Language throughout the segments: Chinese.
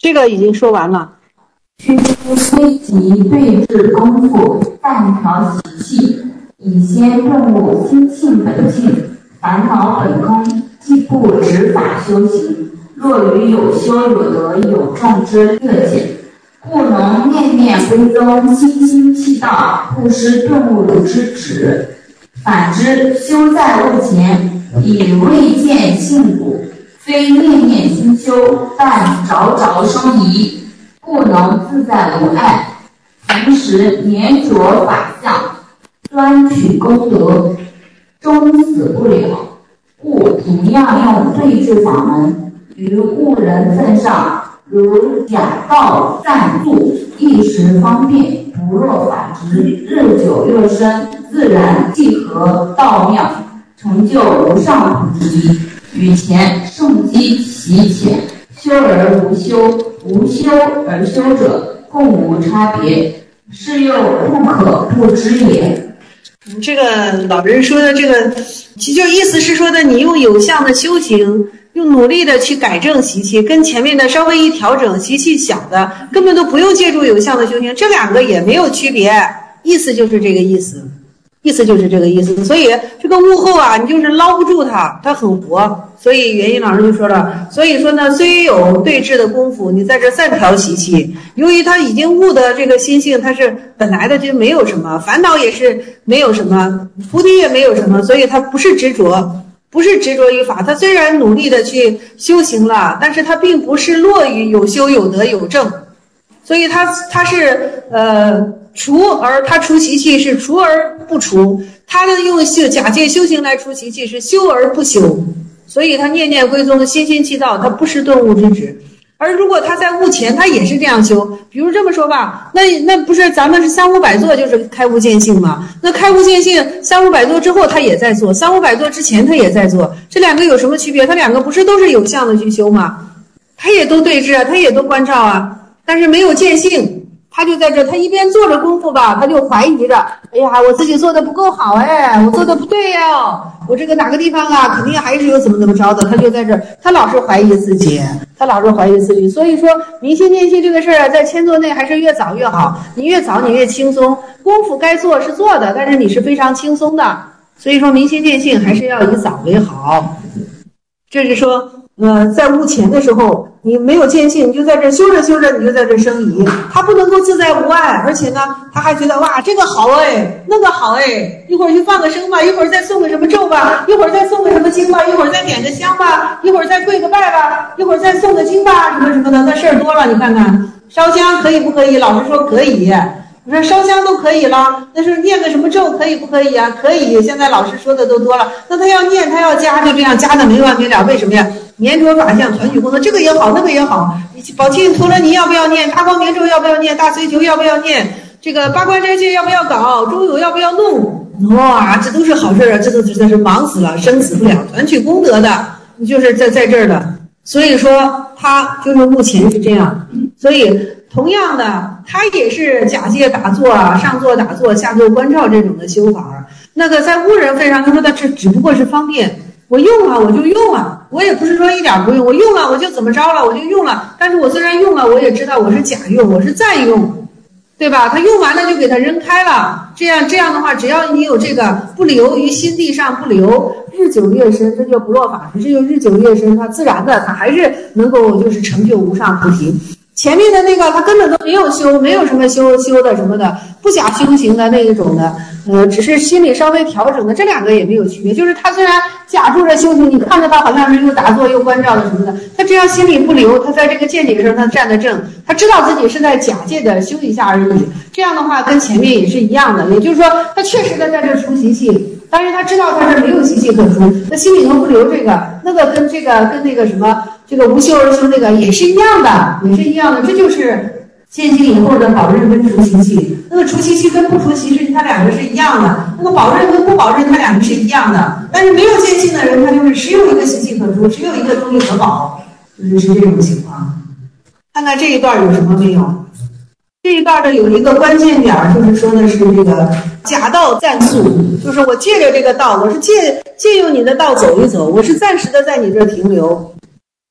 这个已经说完了。 须知虽即对治功夫，但调习气，以先顿悟心性本性，烦恼本空，既不执法修行，若于有修有得有众之乐见，故能念念归宗，心心气道，不失顿悟之旨。反之，修在悟前，以未见性故，非念念心修，但着着生疑，故能自在无碍。同时黏着法相，专取功德，终死不了。故同样用对治法门，于悟人份上，如假道暂住，一时方便，不若法执，日久越深，自然契合道妙，成就无上菩提。与前圣机习浅，修而无修，无修而修者，共无差别，是又不可不知也。 这个老人说的这个，其实意思是说的，你用有相的修行，用努力的去改正习气，跟前面的稍微一调整，习气小的根本都不用借助有相的修行，这两个也没有区别，意思就是这个意思，意思就是这个意思。所以这个悟后啊，你就是捞不住它，它很活。所以元音老师就说了，所以说呢，虽有对治的功夫，你在这暂调习气，由于他已经悟的这个心性，他是本来的就没有什么烦恼，也是没有什么菩提，也没有什么，所以他不是执着，不是执着于法。他虽然努力的去修行了，但是他并不是落于有修有得有正，所以他是除，而他除习气是除而不除，他的用假借修行来除习气是修而不修。所以他念念归宗，心心气道，他不失顿悟之旨。而如果他在悟前，他也是这样修，比如这么说吧，那不是咱们是300-500座就是开悟见性吗？那开悟见性300-500座之后他也在做，300-500座之前他也在做，这两个有什么区别？他两个不是都是有相的去修吗？他也都对治啊，他也都关照啊，但是没有见性。他就在这，他一边做着功夫吧，他就怀疑着，哎呀，我自己做的不够好，哎，我做的不对呀，我这个哪个地方啊，肯定还是有怎么着的。他就在这，他老是怀疑自己，所以说明心见性这个事儿，在千座内还是越早越好，你越早你越轻松，功夫该做是做的，但是你是非常轻松的。所以说明心见性还是要以早为好。这是说在悟前的时候，你没有见性，你就在这修着修着，你就在这生疑，他不能够自在无碍，而且呢，他还觉得哇，这个好哎，那个好哎，一会儿就放个生吧，一会儿再送个什么咒吧，一会儿再送个什么经吧，一会儿再点个香吧，一会儿再跪个拜吧，一会儿再送个经吧，什么什么的，那事儿多了。你看看，烧香可以不可以？老师说可以。我说烧香都可以了，但是念个什么咒可以不可以啊？可以，现在老师说的都多了。那他要念，他要加，就这样加的没完没了。为什么呀？黏着法相，团取功德，这个也好，那个也好。宝庆陀罗尼要不要念？大光明咒要不要念？大随求要不要念？这个八关斋戒要不要搞？中有要不要弄？哇，这都是好事啊！这都实在是忙死了，生死不了，团取功德的，你就是在这儿的。所以说他就是目前是这样，所以同样的，他也是假借打坐啊，上座打坐，下座观照这种的修法。那个在悟人份上，他说的这只不过是方便，我用了我就用了，我也不是说一点不用，我用了我就怎么着了，我就用了。但是我虽然用了，我也知道我是假用，我是再用，对吧？他用完了就给他扔开了。这样的话，只要你有这个不留于心地上不留，日久越深，这就不落法执，这就日久越深，他自然的他还是能够就是成就无上菩提。前面的那个他根本都没有修，没有什么修的什么的，不假修行的那一种的，只是心里稍微调整的，这两个也没有区别。就是他虽然假住着修行，你看着他好像是又打坐又关照的什么的，他只要心里不留，他在这个见解上他站得正，他知道自己是在假借的修一下而已。这样的话跟前面也是一样的，也就是说他确实的在这除习气，但是他知道他是没有习气可除，他心里头不留这个，那个跟那个什么这个无修而修那个也是一样的，这就是见性以后的保任跟除习气。那个除习气跟不除习气，它两个是一样的；那个保任跟不保任，它两个是一样的。但是没有见性的人，他就是只有一个习气可除，只有一个东西可保，就是这种情况。看看这一段有什么没有？这一段的有一个关键点，就是说的是这个假道暂宿，就是我借着这个道，我是借用你的道走一走，我是暂时的在你这儿停留。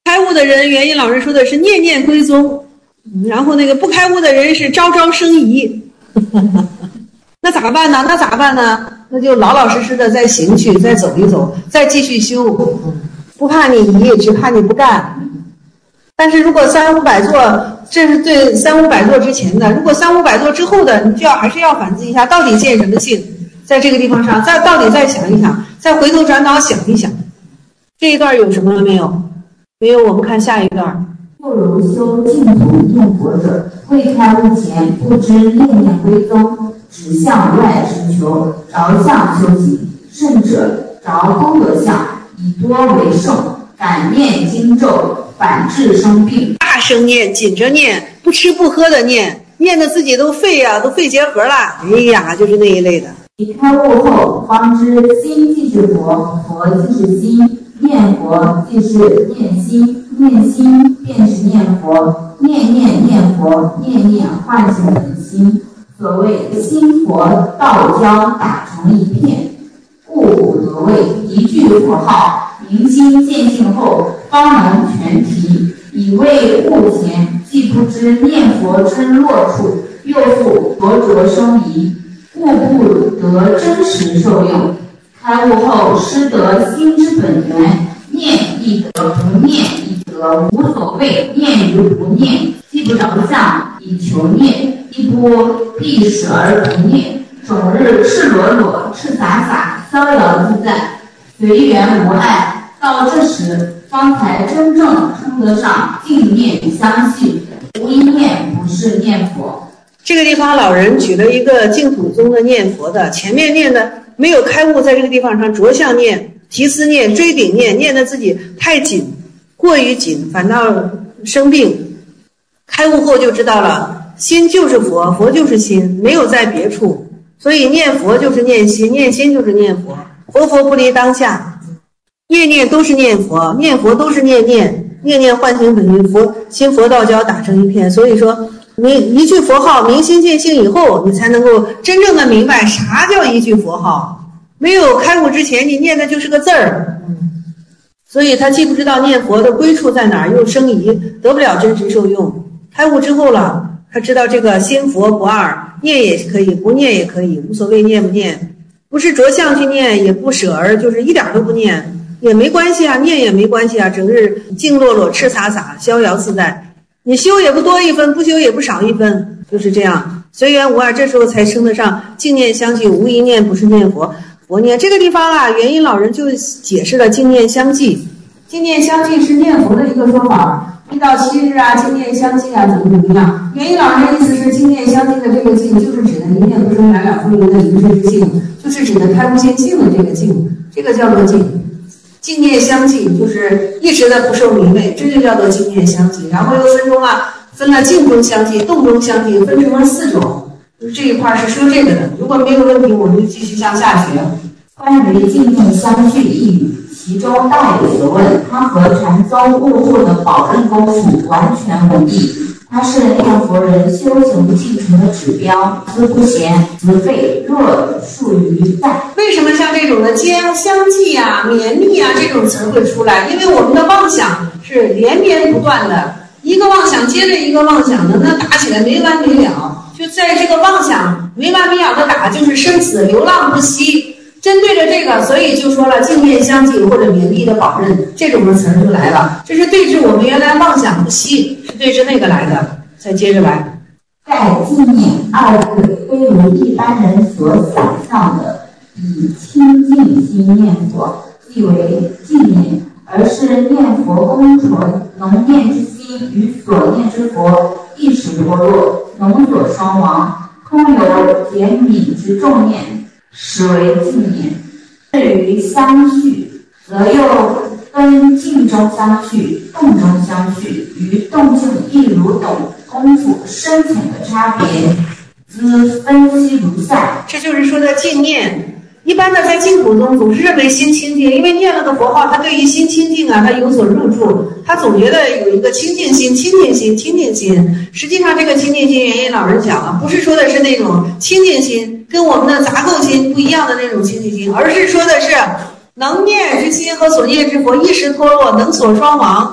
开悟的人，元音老人说的是念念归宗，然后那个不开悟的人是朝朝生疑。那咋办呢？那就老老实实的再行去，再走一走，再继续修。不怕你疑，只怕你不干。但是如果3、5百座，这是对3、5百座之前的。如果3、5百座之后的，你就还是要反思一下，到底见什么性？在这个地方上，到底再想一想，再回头转脑想一想。这一段有什么了没有？没有，我们看下一段。 不如修净土念佛者，未开悟前不知念念归宗，只向外执求，着相修行。圣者着功德相，以多为胜，感念经咒，反治生病。 大声念，紧着念，不吃不喝的念，念得自己都肺结核了。哎呀，就是那一类的。 你开悟后，方知心即是佛，佛即是心。念佛即是念心，念心便是念佛，念念念佛，念念唤醒本心。所谓心佛道交打成一片，故古得谓一句佛号，明心见性后，方能全提。以为悟前，既不知念佛之落处，又复着着生疑，故不得真实受用。开悟后，失得心之本源，念亦得，不念亦得，无所谓念与不念，既不着相以求念，亦不避舍而不念，总日赤裸裸、赤洒洒、逍遥自在，随缘无碍。到这时，方才真正称得上净念相续，无一念不是念佛。 这个地方老人举了一个净土宗的念佛的，前面念的没有开悟，在这个地方上着相念、提思念、追顶念，念得自己太紧，过于紧，反倒生病。开悟后就知道了，心就是佛，佛就是心，没有在别处。所以念佛就是念心，念心就是念佛，佛佛不离当下，念念都是念佛，念佛都是念念，念念唤醒本心，佛心佛道交打成一片。所以说你一句佛号明心见性以后，你才能够真正的明白啥叫一句佛号。没有开悟之前，你念的就是个字儿。所以他既不知道念佛的归处在哪儿，又生疑，得不了真实受用。开悟之后了，他知道这个心佛不二，念也可以，不念也可以，无所谓念不念，不是着相去念，也不舍而就是一点都不念也没关系啊，念也没关系啊，整日静落落、赤洒洒、逍遥自在。你修也不多一分，不修也不少一分，就是这样，随缘无碍。这时候才称得上净念相继，无一念不是念佛。佛念这个地方啊，元音老人就解释了净念相继。净念相继是念佛的一个说法，1到7日啊，净念相继啊，怎么样？元音老人的意思是，净念相继的这个净，就是指的一念不生，两两不离的一世之净，就是指的开悟见性的这个净，这个叫做净。净念相继就是一直的不受迷昧，这就叫做净念相继。然后又分了静中相继、动中相继，分成了4种。就是这一块是说这个的，如果没有问题，我们就继续向下学。 关于净念相续一语，其中大有学问，它和禅宗悟后的宝任功夫完全无异。它是念佛人修行进程的指标，思不闲，思废，若数于在。 为什么像这种的相继啊、绵密啊这种词会出来？因为我们的妄想是连绵不断的，一个妄想接着一个妄想的，那打起来没完没了。就在这个妄想没完没了的打，就是生死流浪不息。针对着这个，所以就说了净念相继或者绵密的保任，这种的词就来了。这是对治我们原来妄想不息，是对治那个来的。再接着来， 盖净念2字非如一般人所想象的以清净心念佛，即为净念，而是念佛功纯，能念之心与所念之佛一时脱落，能所双亡，空有减泯之重念，实为净念。至于相续，则又分静中相续、动中相续，与动静亦如等功夫深浅的差别，兹分析如下。 这就是说的净念。一般的在净土中总是认为心清净，因为念了个佛号，他对于心清净啊，他有所入住，他总觉得有一个清净心、清净心、清净心。实际上，这个清净心，元音老人讲了，不是说的是那种清净心，跟我们的杂垢心不一样的那种清净心，而是说的是能念之心和所念之佛一时脱落，能所双亡，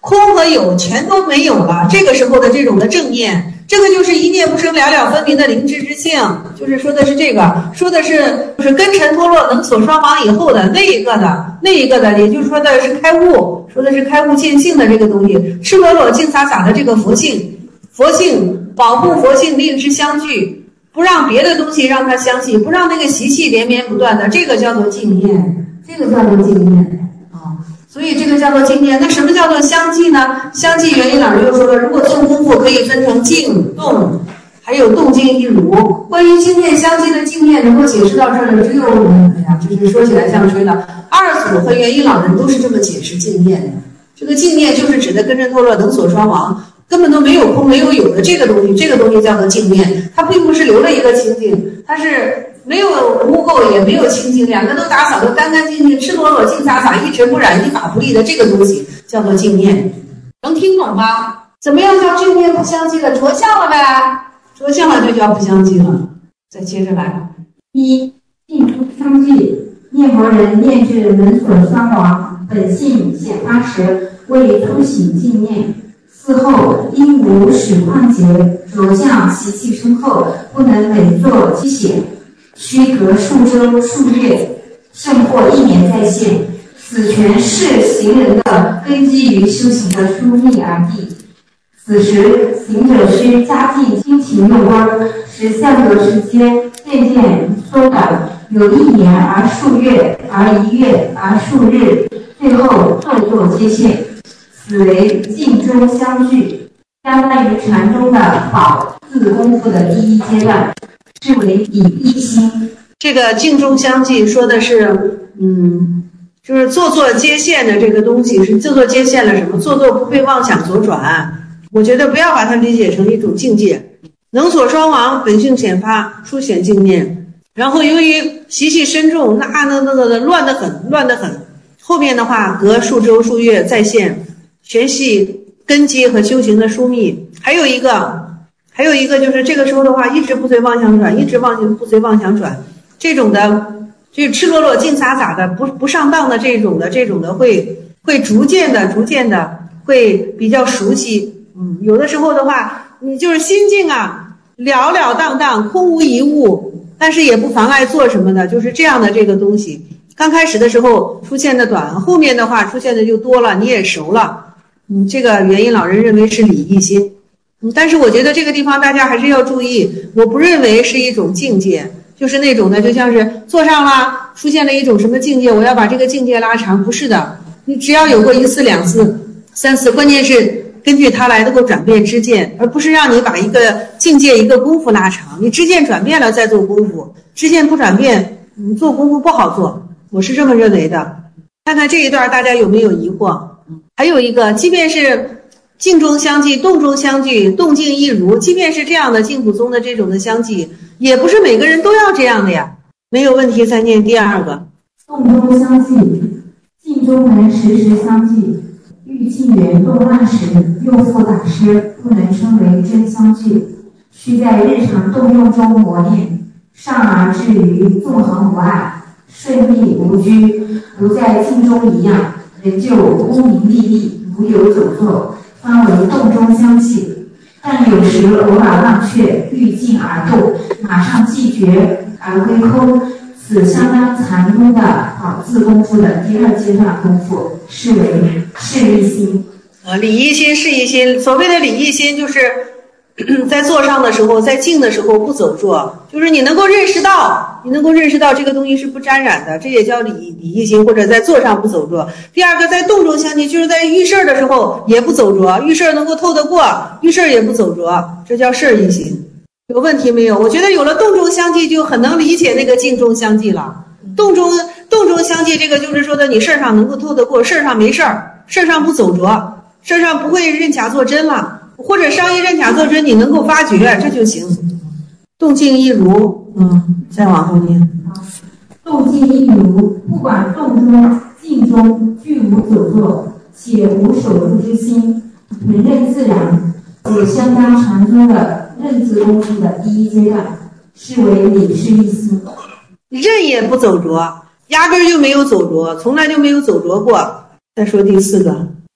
空和有全都没有了，这个时候的这种的正念，这个就是一念不生了了分明的灵智之性，就是说的是这个，说的是就是根尘脱落能所双亡以后的那一个的，也就是说的是开悟，说的是开悟见性的这个东西，赤裸裸净洒洒的这个佛性保护佛性令之相聚，不让别的东西让它相继，不让那个习气连绵不断的，这个叫做净念，这个叫做净念。所以这个叫做净念。那什么叫做相继呢？相继元音老师又说了，如果做功夫可以分成静动，还有动静一如。关于净念相继的净念能够解释到这儿的，只有就是说起来像吹了。二祖和元音老人都是这么解释净念的。这个净念就是指的根尘脱落能所双亡，根本都没有空没有有的这个东西，这个东西叫做净念。它并不是留了一个清净，它是没有污垢也没有清净，两个都打扫得干干净净，赤裸裸净洒洒，一尘不染，一法不立的这个东西叫做净念。能听懂吗？怎么样叫净念不相继了？着相了呗，着相了就叫不相继了。再接着来， 一净不相继，念佛人念至能所双亡，本性显发时，为突醒净念。此后因无始况劫，着相习气深厚，不能每作积显，须隔数周数月，甚或1年再现。此全是行人的根基于修行的疏密而地。此时行者需加进精勤用功，使相隔时间渐渐缩短，由1年而数月，而1月，而数日，最后作接现。此为静中相聚，相当于禅中的宝字功夫的第一阶段，是为理一心。 这个静中相继说的是就是做接线的这个东西，是做接线了什么？做不被妄想所转。我觉得不要把它理解成一种境界。能所双亡，本性显发，初显净念。然后由于习气深重，那乱得很。后面的话隔数周数月再现，全系根基和修行的疏密。还有一个就是这个时候的话，一直不随妄想转，不随妄想转，这种的。这赤裸裸净洒洒的不上当的这种的会逐渐的会比较熟悉。有的时候的话，你就是心境了了当当，空无一物，但是也不妨碍做什么的，就是这样的这个东西。刚开始的时候出现的短，后面的话出现的就多了，你也熟了。这个元音老人认为是理一心。但是我觉得这个地方大家还是要注意，我不认为是一种境界。就是那种的，就像是坐上了，出现了一种什么境界，我要把这个境界拉长，不是的。你只要有过1次、2次、3次，关键是根据它来能够转变知见，而不是让你把一个境界、一个功夫拉长。你知见转变了再做功夫，知见不转变，你做功夫不好做。我是这么认为的。看看这一段大家有没有疑惑？还有一个，即便是静中相继，动中相聚，动静一如，即便是这样的净土宗的这种的相继，也不是每个人都要这样的呀。没有问题，再念第二个。 动中相继，静中能时时相继，欲静远动乱时，又复打湿，不能称为真相聚。需在日常动用中磨练，上而至于纵横无碍，顺利无拘，如在静中一样，仍旧功名利利，无有久坐，方为动中相继。但有时偶尔忘却，欲静而动，马上既觉而归空，此相当禅宗的宝字功夫的第2阶段功夫，是为事一心。 理一心事一心，所谓的理一心就是在坐上的时候，在静的时候不走坐，就是你能够认识到这个东西是不沾染的，这也叫理一心，或者在坐上不走坐。第二个，在动中相继，就是在遇事的时候也不走着，遇事能够透得过，遇事也不走着，这叫事一心。有问题没有？我觉得有了动中相继，就很能理解那个静中相继了。动中相继，这个就是说的你事上能够透得过，事上没事儿，事上不走着，事上不会认假作真了。或者上一认假作真，你能够发觉，这就行。动静一如，再往后念。 动静一如，不管动中、静中，俱无久坐，且无守住之心，能认自然，也相当禅宗的认字功夫的第1阶段，是为理事一心。 认也不走着，压根儿就没有走着，从来就没有走着过。再说第4个。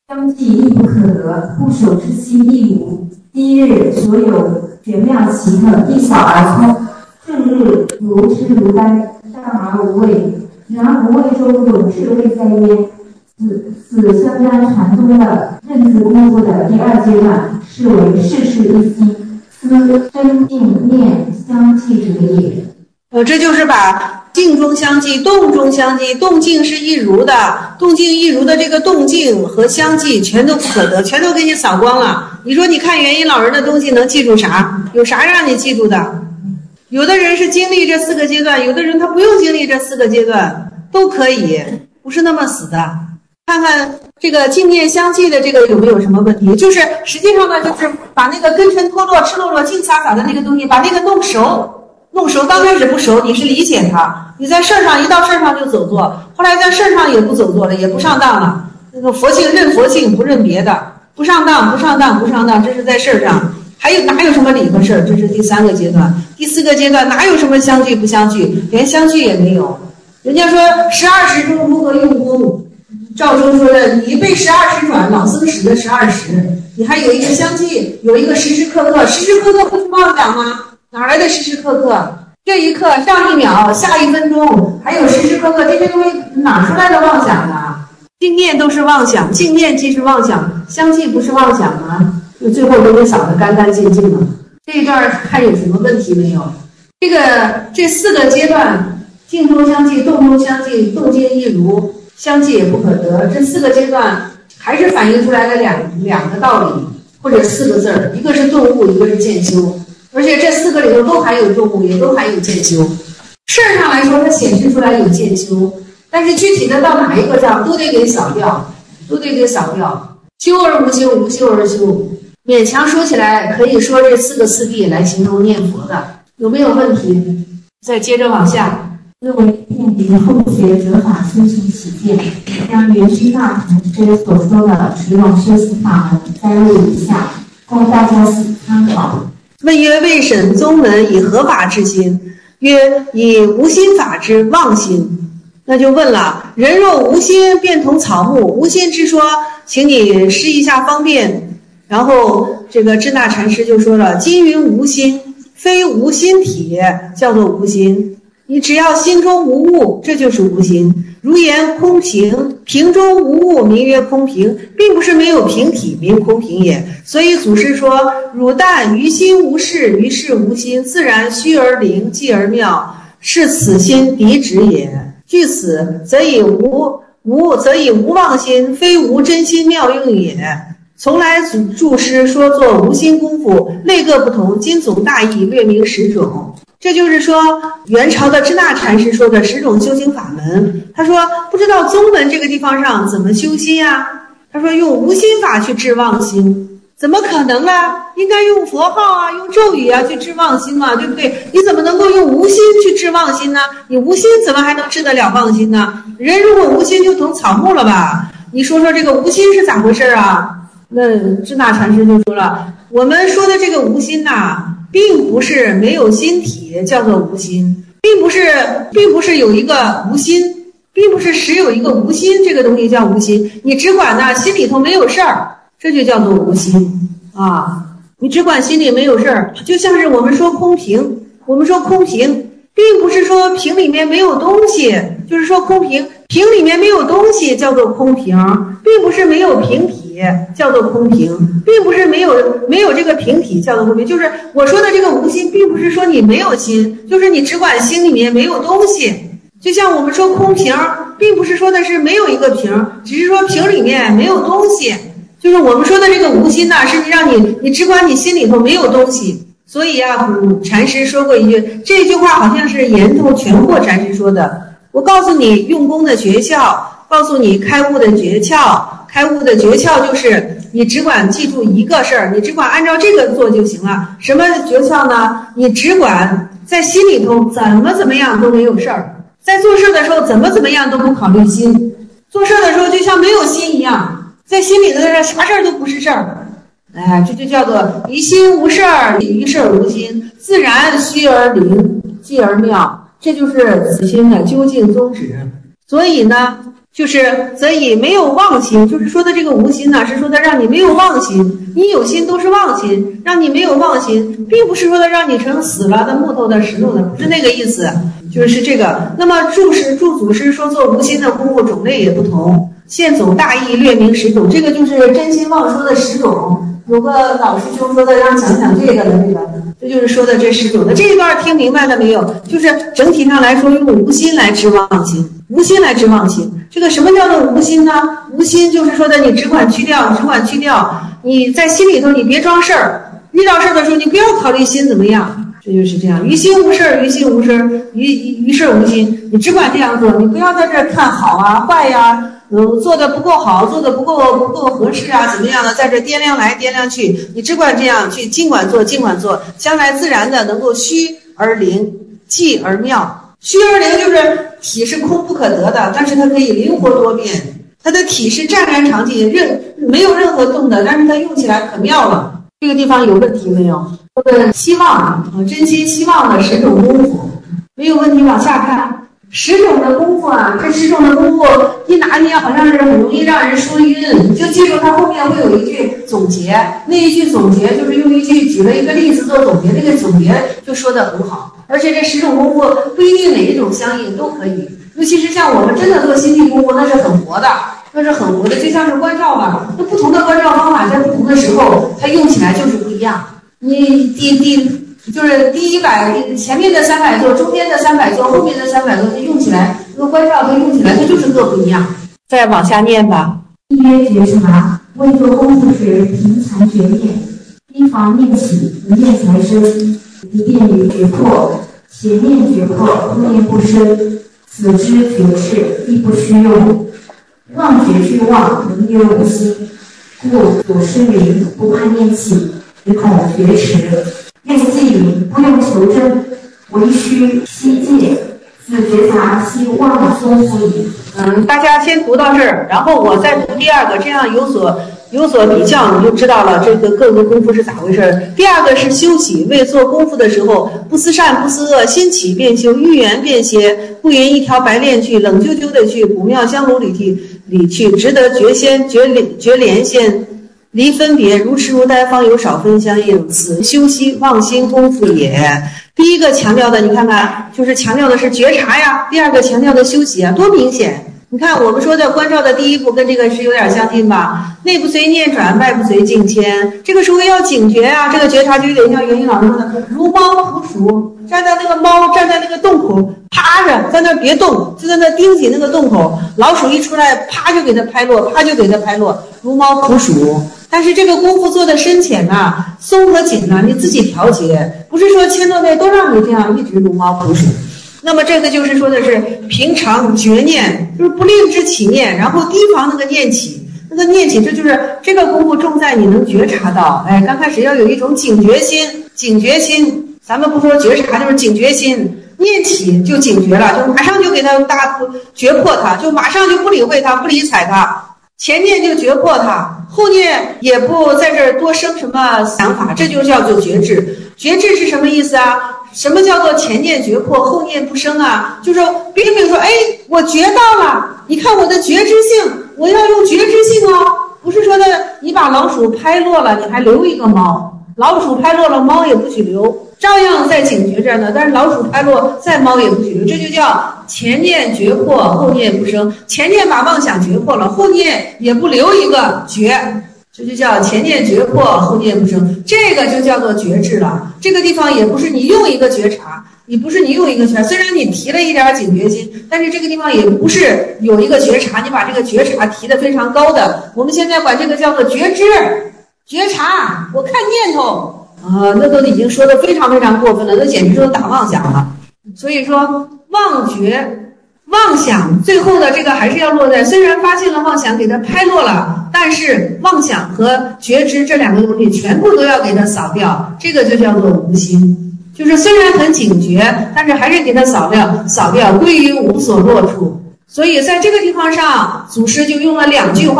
相继亦不可得，不守之心亦无。第一日，所有玄妙奇特，一扫而空。正日，如痴如呆，上而无畏。然无畏中有智慧在焉。此相当禅宗的认字功夫的第二阶段，是为事事一心，思真静念相继者也。 这就是把静中相继，动中相继，动静是一如的，动静一如的这个动静和相继全都不可得，全都给你扫光了。你说你看元音老人的东西能记住啥？有啥让你记住的？有的人是经历这4个阶段，有的人他不用经历这4个阶段都可以，不是那么死的。看看这个静念相继的这个有没有什么问题？就是实际上呢，就是把那个根尘脱落、赤裸裸、净洒洒的那个东西，把那个弄熟。刚开始不熟，你是理解它，你在事儿上一到事儿上就走做，后来在事儿上也不走做了，也不上当了。那个佛性认佛性，不认别的，不上当，这是在事儿上。还有哪有什么理和事儿？这是第3个阶段。第4个阶段哪有什么相聚不相聚？连相聚也没有。人家说12时中如何用功？赵州说的，你背12时转，老僧使的12时，你还有一个相继，有一个时时刻刻，时时刻刻不是妄想吗？哪来的时时刻刻？这一刻，上一秒，下1分钟，还有时时刻刻，这些东西哪出来的妄想啊？静念都是妄想，静念即是妄想，相继不是妄想吗？就最后给你扫得干干净净的。这一段看有什么问题没有？这4个阶段，静中相继，动中相继，动静一如，相继也不可得。这4个阶段还是反映出来了两个道理，或者4个字儿，一个是顿悟，一个是渐修。而且这4个里头都含有顿悟，也都含有渐修。事儿上来说，它显示出来有渐修，但是具体的到哪一个上都得给扫掉，修而无修，无修而修。勉强说起来，可以说这4个四谛来形容念佛的，有没有问题？再接着往下。 思为遍及后学哲法修行起见，将元虚大禅师所说的十种修行法门摘录以下，供大家参考。 问曰：未审宗门以何法治心？曰：以无心法之妄心。那就问了，人若无心，便同草木。无心之说，请你示一下方便。然后这个智那禅师就说了：今云无心，非无心体，叫做无心。你只要心中无物，这就是无心。如言空瓶，瓶中无物，名曰空瓶，并不是没有瓶体，名空瓶也。所以祖师说：汝但于心无事，于事无心，自然虚而灵，寂而妙，是此心敌止也。据此，则以无妄心，非无真心妙用也。从来注师说做无心功夫，类各不同，今总大意，略明10种。这就是说，元朝的支那禅师说的10种修行法门。他说不知道宗门这个地方上怎么修心啊？他说用无心法去治妄心，怎么可能啊？应该用佛号啊，用咒语啊去治妄心嘛，对不对？你怎么能够用无心去治妄心呢？你无心怎么还能治得了妄心呢？人如果无心就同草木了吧？你说说这个无心是咋回事啊？那支那禅师就说了，我们说的这个无心呐，并不是没有心体叫做无心，并不是有一个无心，并不是实有一个无心这个东西叫无心，你只管呢心里头没有事儿，这就叫做无心啊。你只管心里没有事儿，就像是我们说空瓶，并不是说瓶里面没有东西，就是说空瓶里面没有东西叫做空瓶，并不是没有瓶体叫做空瓶，并不是没有这个瓶体叫做空瓶。就是我说的这个无心，并不是说你没有心，就是你只管心里面没有东西。就像我们说空瓶，并不是说的是没有一个瓶，只是说瓶里面没有东西。就是我们说的这个无心呐，是让你只管你心里头没有东西。所以啊，古禅师说过一句，这句话好像是岩头全惑禅师说的。我告诉你用功的诀窍，告诉你开悟的诀窍。开悟的诀窍就是你只管记住一个事儿，你只管按照这个做就行了。什么诀窍呢？你只管在心里头怎么样都没有事儿，在做事的时候怎么样都不考虑心，做事的时候就像没有心一样，在心里头啥事儿都不是事儿。哎，这就叫做于心无事儿，于事儿无心，自然虚而灵，寂而妙，这就是此心的究竟宗旨。所以呢， 就是则以没有妄心，就是说的这个无心呢，是说的让你没有妄心，你有心都是妄心，让你没有妄心，并不是说的让你成死了的木头的石头的，不是那个意思，就是这个。那么注祖师说做无心的功夫种类也不同，现总大意略明10种，这个就是真心妄说的10种。有个老师兄说的让讲讲这个的这个，这就是说的这10种的。这一段听明白了没有？就是整体上来说用无心来知妄心，无心来知妄心。这个什么叫做无心呢？无心就是说的你只管去掉，你在心里头你别装事儿，遇到事儿的时候你不要考虑心怎么样，这就是这样。于心无事，于心无事，于事无心，你只管这样做，你不要在这儿看好啊坏呀，做的不够好，做的不够合适啊，怎么样的，在这掂量来掂量去，你只管这样去，尽管做，将来自然的能够虚而灵，寂而妙。虚而灵就是体是空不可得的，但是它可以灵活多变，它的体是湛然常寂，没有任何动的，但是它用起来可妙了。这个地方有问题没有？希望真心希望的10种功夫没有问题，往下看。10种的功夫啊，这10种的功夫一拿捏好像是很容易让人说晕，你就记住它后面会有一句总结，那一句总结就是用一句举了一个例子做总结，这个总结就说得很好。而且这10种功夫不一定哪一种相应都可以，尤其是像我们真的做心地功夫，那是很活的，就像是关照吧，那不同的关照方法在不同的时候它用起来就是不一样。你就是第100前面的300座，中间的300座，后面的300座，它用起来这个关照它用起来它就是各不一样。再往下念吧。 一曰觉察，为做功夫时平常觉念，一防念起，一念才生，一便于觉破，前念觉破，后念不生，此之觉事亦不虚用。妄觉去妄，能曰无心，故祖师云：不怕念起，只恐觉迟。愿记云：不用求真，唯须悉戒。此觉察悉妄松乎矣。 大家先读到这儿，然后我再读第2个，这样有所比较，你就知道了这个各个功夫是咋回事。第2个是休息，为做功夫的时候，不思善不思恶，心起便休，欲言便歇，不云一条白练去，冷啾啾的去，古妙香炉里去，值得觉连先。离分别，如痴如呆，方有少分相应，此修息忘心功夫也。第1个强调的，你看看，就是强调的是觉察呀；第2个强调的休息啊，多明显！你看我们说的关照的第1步跟这个是有点相近吧？内不随念转，外不随境迁。这个时候要警觉啊，这个觉察就有点像袁一老师说的，如猫捕鼠，站在那个洞口趴着，在那别动，就在那盯紧那个洞口，老鼠一出来，啪就给它拍落，如猫捕鼠。但是这个功夫做的深浅啊，松和紧啊，你自己调节，不是说千多位都让你这样一直如猫捕鼠。那么这个就是说的是平常觉念，就是不令之起念，然后提防那个念起，这就是这个功夫重在你能觉察到。刚开始要有一种警觉心，咱们不说觉察，就是警觉心，念起就警觉了，就马上就给它觉破它，就马上就不理会它，不理睬它。前念就觉破它，后念也不在这儿多生什么想法，这就叫做觉智。觉智是什么意思啊？什么叫做前念觉破，后念不生啊？就是说，并没有说，我觉到了，你看我的觉知性，我要用觉知性哦，不是说的你把老鼠拍落了，你还留一个猫，老鼠拍落了，猫也不许留，照样在警觉着呢。但是老鼠拍落，再猫也不许留，这就叫前念觉破，后念不生。前念把妄想觉破了，后念也不留一个觉，这就叫前念觉破，后念不生。这个就叫做觉智了。这个地方也不是你用一个觉察，虽然你提了一点警觉心，但是这个地方也不是有一个觉察，你把这个觉察提得非常高的。我们现在管这个叫做觉知、觉察。我看念头那都已经说得非常非常过分了，那简直就是打妄想了。所以说妄想最后的这个还是要落在，虽然发现了妄想给它拍落了，但是妄想和觉知这2个东西全部都要给它扫掉，这个就叫做无心。就是虽然很警觉，但是还是给它扫掉，归于无所落处。所以在这个地方上，祖师就用了2句话，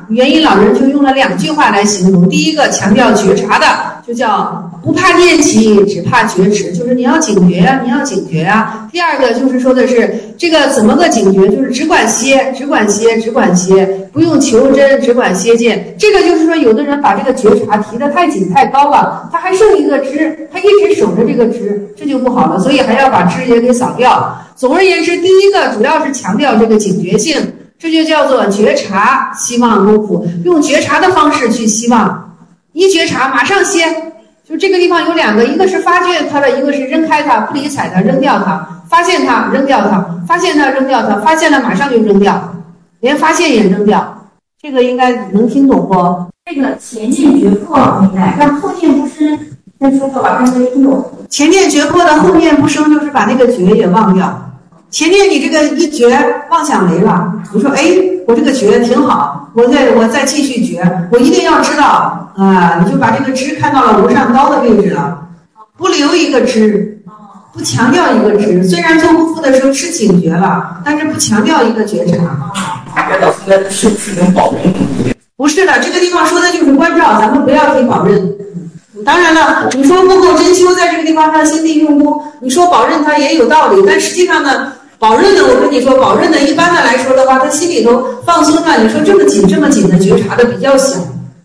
元音老人就用了2句话来形容。第一个强调觉察的，就叫不怕念起，只怕觉迟，就是你要警觉呀，你要警觉呀。第二个就是说的是这个怎么个警觉，就是只管歇，只管歇，只管歇，不用求真，只管歇见。这个就是说，有的人把这个觉察提得太紧太高了，他还剩一个知，他一直守着这个知，这就不好了，所以还要把知也给扫掉。总而言之，第一个主要是强调这个警觉性，这就叫做觉察希望功夫，用觉察的方式去希望，一觉察马上歇。就这个地方有2个，一个是发觉它的，一个是扔开它，不理睬它，扔掉它，发现它，扔掉它，发现它，扔掉它，发现了马上就扔掉，连发现也扔掉。这个应该能听懂不？ 这个前念觉破明白，让后念不生。再说说吧，看没听懂。 前念觉破的后念不生，就是把那个觉也忘掉。前念你这个一觉妄想没了，你说哎，我这个觉挺好，我再继续觉，我一定要知道啊，你就把这个知看到了无上高的位置了，不留一个知，不强调一个知。虽然做功夫的时候是警觉了，但是不强调一个觉察。 老师，那是不是跟保任一样？ 不是的，这个地方说的就是关照，咱们不要提保任。当然了，你说幕后真修在这个地方上心地用功，你说保任它也有道理，但实际上呢，保任呢，我跟你说，保任呢，一般的来说的话，他心里头放松了。你说这么紧的觉察的比较小，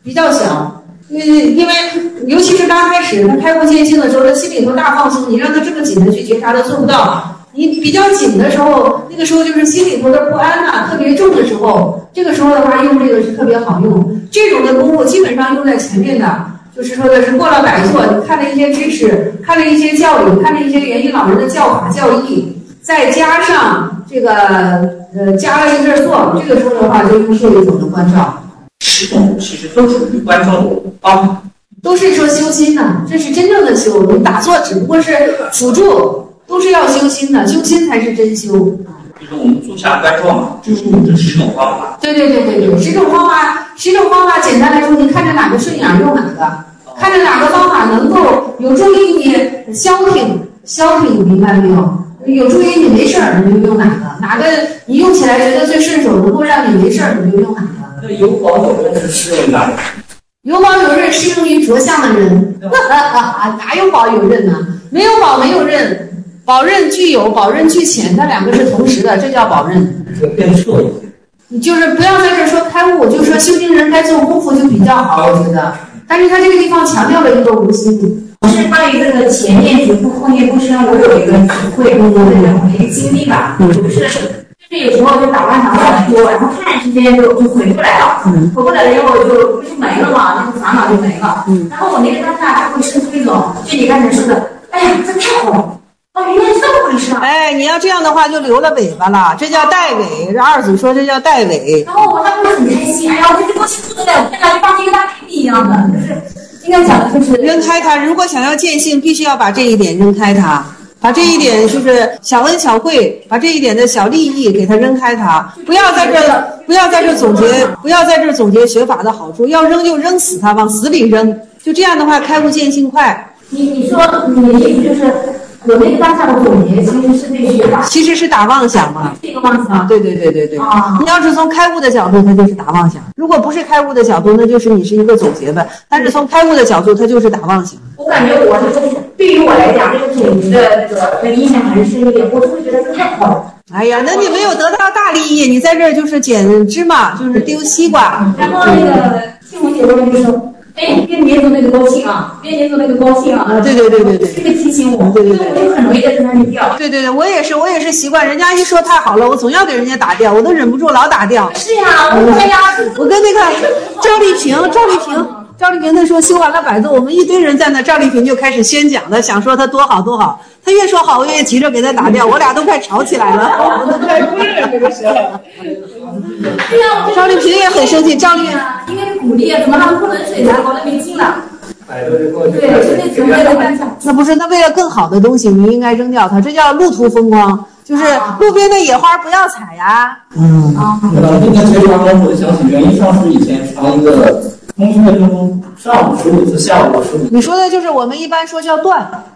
因为尤其是刚开始他开悟见性的时候，他心里头大放松，你让他这么紧的去觉察，他做不到。你比较紧的时候，那个时候就是心里头的不安呐，特别重的时候，这个时候的话用这个是特别好用。这种的功夫基本上用在前面的。就是说的是过了百座，你看了一些知识，看了一些教理，看了一些元音老人的教法教义，再加上这个加了一阵做，这个时候的话就用这一种的关照。 10种其实都属于关照的方法， 都是说修心的，这是真正的修。你打坐只不过是辅助，都是要修心的，修心才是真修。 就是我们坐下关照嘛，就是我们这10种方法。 对，10种方法，简单来说，你看着哪个顺眼用哪个。看着哪个方法能够有助于你消停，明白没有？有助于你没事儿，你就用哪个？哪个你用起来觉得最顺手，能够让你没事儿，你就用哪个？ 那有保有任是适用哪里？ 有保有任适用于着相的人，哪有保有任呢？没有保没有任，保任具有，保任具浅，它2个是同时的，这叫保任。 这个变彻一些。 你就是不要在这说开悟，就说修行人该做功夫就比较好，我觉得。但是他这个地方强调了一个无心。 是关于这个前念觉后念不生，我有一个体会，我的一个经历吧，就是有时候就打完长很多，然后突然之间就回不来了，回不来了以后就没了嘛，那个烦恼就没了。然后我那个当下就会生出一种，就你刚才说的，哎呀，这太好了。原来是这么回事啊！ 哎，你要这样的话就留了尾巴了，这叫带尾。这二祖说这叫带尾。 然后我当时很开心，哎呀，我这个东西不得了，看上去放一个大屁一样的，就是应该讲的就是扔开它。如果想要见性，必须要把这一点扔开它，把这一点就是小恩小惠，把这一点的小利益给它扔开它，不要在这总结学法的好处，要扔就扔死它，往死里扔。就这样的话，开悟见性快。 你说你的意思就是？我那个当下的总结其实是对学法， 其实是打妄想嘛， 这个妄想啊，对。你要是从开悟的角度，它就是打妄想；如果不是开悟的角度，那就是你是一个总结的。但是从开悟的角度，它就是打妄想。 我感觉我这个对于我来讲，这个总结的那个印象还是深一点，我就会觉得这太好了。 哎呀，那你没有得到大利益，你在这儿就是捡芝麻，就是丢西瓜。 然后那个庆红姐说就说。哎，别黏住那个高兴啊！别黏住那个高兴啊！ 对， 这个提醒我，对，我就很容易在那里掉。 对，我也是习惯，人家一说太好了，我总要给人家打掉，我都忍不住老打掉。 是呀，我跟那个赵丽萍她说修完了百座，我们一堆人在那，赵丽萍就开始宣讲的，想说她多好多好，她越说好，我越急着给她打掉，我俩都快吵起来了，我都快哭了这个时候。 对呀， 赵丽萍也很生气，赵丽应该鼓励，怎么让泼冷水才搞得没劲了？对，就那准备的当下。 那不是，那为了更好的东西，你应该扔掉它，这叫路途风光，就是路边的野花不要采呀。 这个其实刚刚我就想起元一上师以前上一个通讯的中上午15次，下午15次。 你说的就是我们一般说叫断，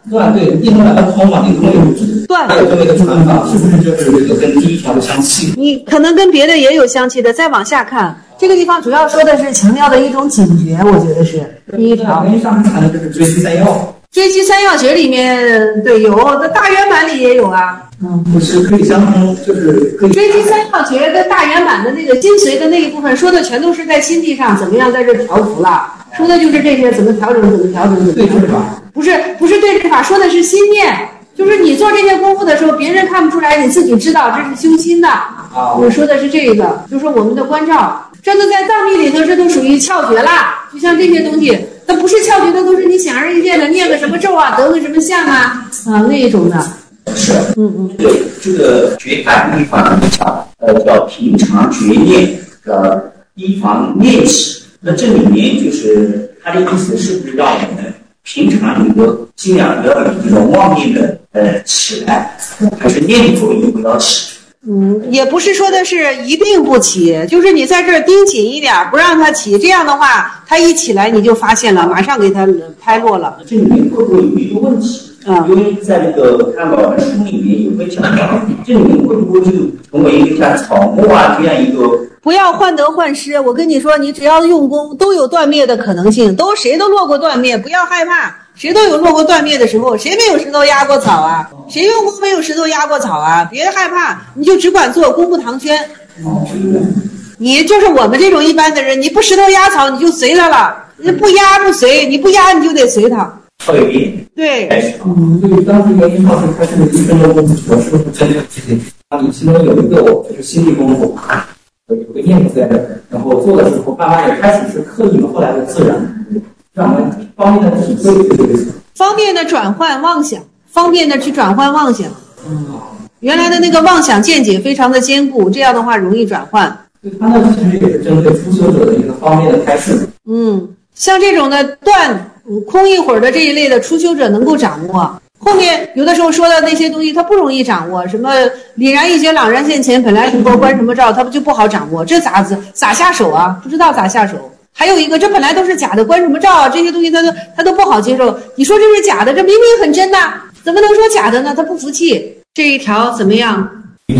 断对，一通两个通嘛，一通有止。 断还有这么一个传法，是不是就是这个跟第一条的相契？ 你可能跟别的也有相契的，再往下看，这个地方主要说的是强调的一种警觉，我觉得是第一条。 跟上面谈的就是追击三要。 追击三要诀里面对有，那大圆满里也有啊。 不是可以相通，就是可以。 追击三要诀跟大圆满的那个精髓的那一部分说的全都是在心地上怎么样在这调伏了，说的就是这些怎么调整，怎么调整，怎么调整。不是对治法，说的是心念，就是你做这些功夫的时候，别人看不出来，你自己知道这是修心的。我说的是这个，就是我们的关照，这都在藏密里头，这都属于窍诀啦。就像这些东西，它不是窍诀的，都是你显而易见的，念个什么咒啊，得个什么相啊那一种的。 是，对，这个觉感依法叫平常觉念，依法念起。那这里面就是他的意思，是不是让我们平常有个尽量要有这种妄念的起来，还是念头也不要起？ 也不是说的是一定不起，就是你在这儿盯紧一点，不让它起，这样的话，它一起来你就发现了，马上给它拍落了。 这里面会不会有一个问题？因为在这个看老的书里面也会讲到，这里面会不会就成为一个像草木啊这样一个？ 不要患得患失，我跟你说，你只要用功，都有断灭的可能性，谁都落过断灭，不要害怕，谁都有落过断灭的时候，谁没有石头压过草啊？谁用功没有石头压过草啊？别害怕，你就只管做，功不唐捐。你就是我们这种一般的人，你不石头压草，你就随他了；你不压不随，你不压你就得随他。对， 对，当时原因老师他是1分钟功夫，我是不是真的自己？你其中有一个就是心理功夫，有个念头在这，然后做的时候，慢慢也开始是刻意嘛，后来就自然，让我们方便的体会这个意思， 方便的转换妄想，方便的去转换妄想。原来的那个妄想见解非常的坚固，这样的话容易转换。 对，他那其实也是针对初修者的一个方便的开示。 像这种的断空一会儿的这一类的初修者能够掌握，后面有的时候说的那些东西他不容易掌握，什么凛然一觉朗然现前，本来是佛关什么照，他不就不好掌握，这咋下手啊？不知道咋下手。还有一个，这本来都是假的，关什么照啊？这些东西他都不好接受。你说这是假的，这明明很真的，怎么能说假的呢？他不服气。这一条怎么样？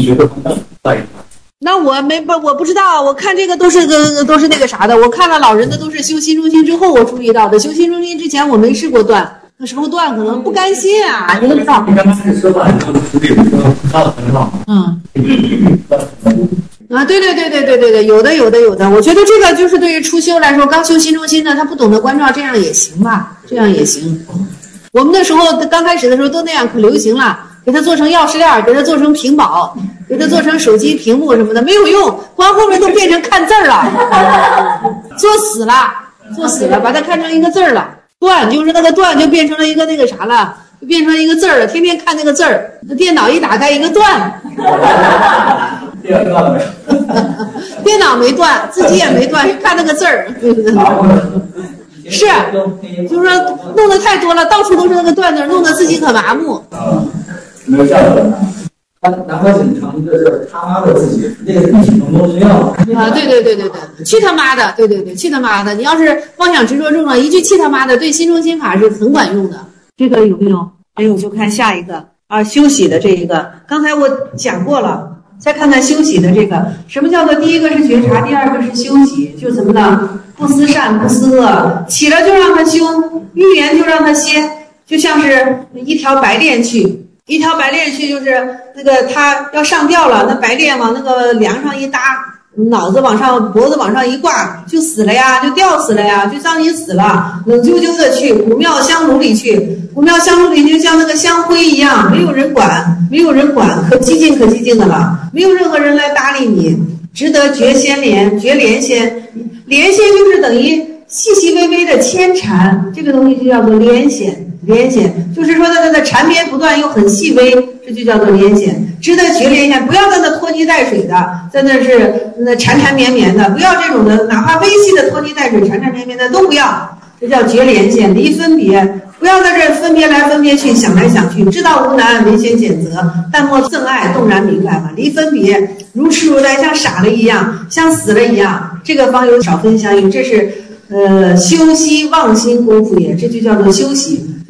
那我不知道，我看这个都是那个啥的，我看了老人的都是修心中心之后我注意到的，修心中心之前我没试过断，那时候断可能不甘心啊，你都不知道。对，有的，我觉得这个就是对于初修来说，刚修心中心的，他不懂得关照，这样也行吧，这样也行。我们那时候刚开始的时候都那样，可流行了，给它做成钥匙链，给它做成屏保，给它做成手机屏幕什么的，没有用，光后面都变成看字儿了，做死了，把它看成一个字儿了。断就是那个断就变成了一个那个啥了，就变成一个字儿了，天天看那个字儿，电脑一打开一个断。电脑没断，自己也没断，是看那个字儿。是，就是说弄得太多了，到处都是那个断字，弄得自己可麻木。 没有这样的。难怪经常一个就是他妈的自己，这个异曲同工之妙啊！ 对，去他妈的，对，去他妈的！你要是妄想执着重了，一句去他妈的，对心中心法是很管用的。这个有没有？没有就看下一个啊，修喜的这一个，刚才我讲过了。再看看修喜的这个，什么叫做第一个是觉察，第二个是修喜，就怎么呢？不思善，不思恶，起了就让他修，欲言就让他歇，就像是一条白链去，就是那个他要上吊了，那白链往那个梁上一搭，脑子往上，脖子往上一挂，就死了呀，就吊死了呀，就像你死了，冷啾啾的去古庙香炉里去，古庙香炉里就像那个香灰一样，没有人管，可寂静的了，没有任何人来搭理你，值得觉先连，觉连先，连先就是等于细细微微的牵缠，这个东西就叫做连显，就是说它的缠绵不断又很细微，这就叫做连显，值得觉连显，不要在那拖泥带水的，在那是那缠绵绵的，不要这种的，哪怕微细的拖泥带水、缠绵绵的都不要，这叫觉连显，离分别，不要在这分别来分别去，想来想去，知道无难，唯先谴责，但莫憎爱，动然明白嘛，离分别，如痴如呆，像傻了一样，像死了一样，这个方有少分相应，这是修息忘心功夫也，这就叫做修习，就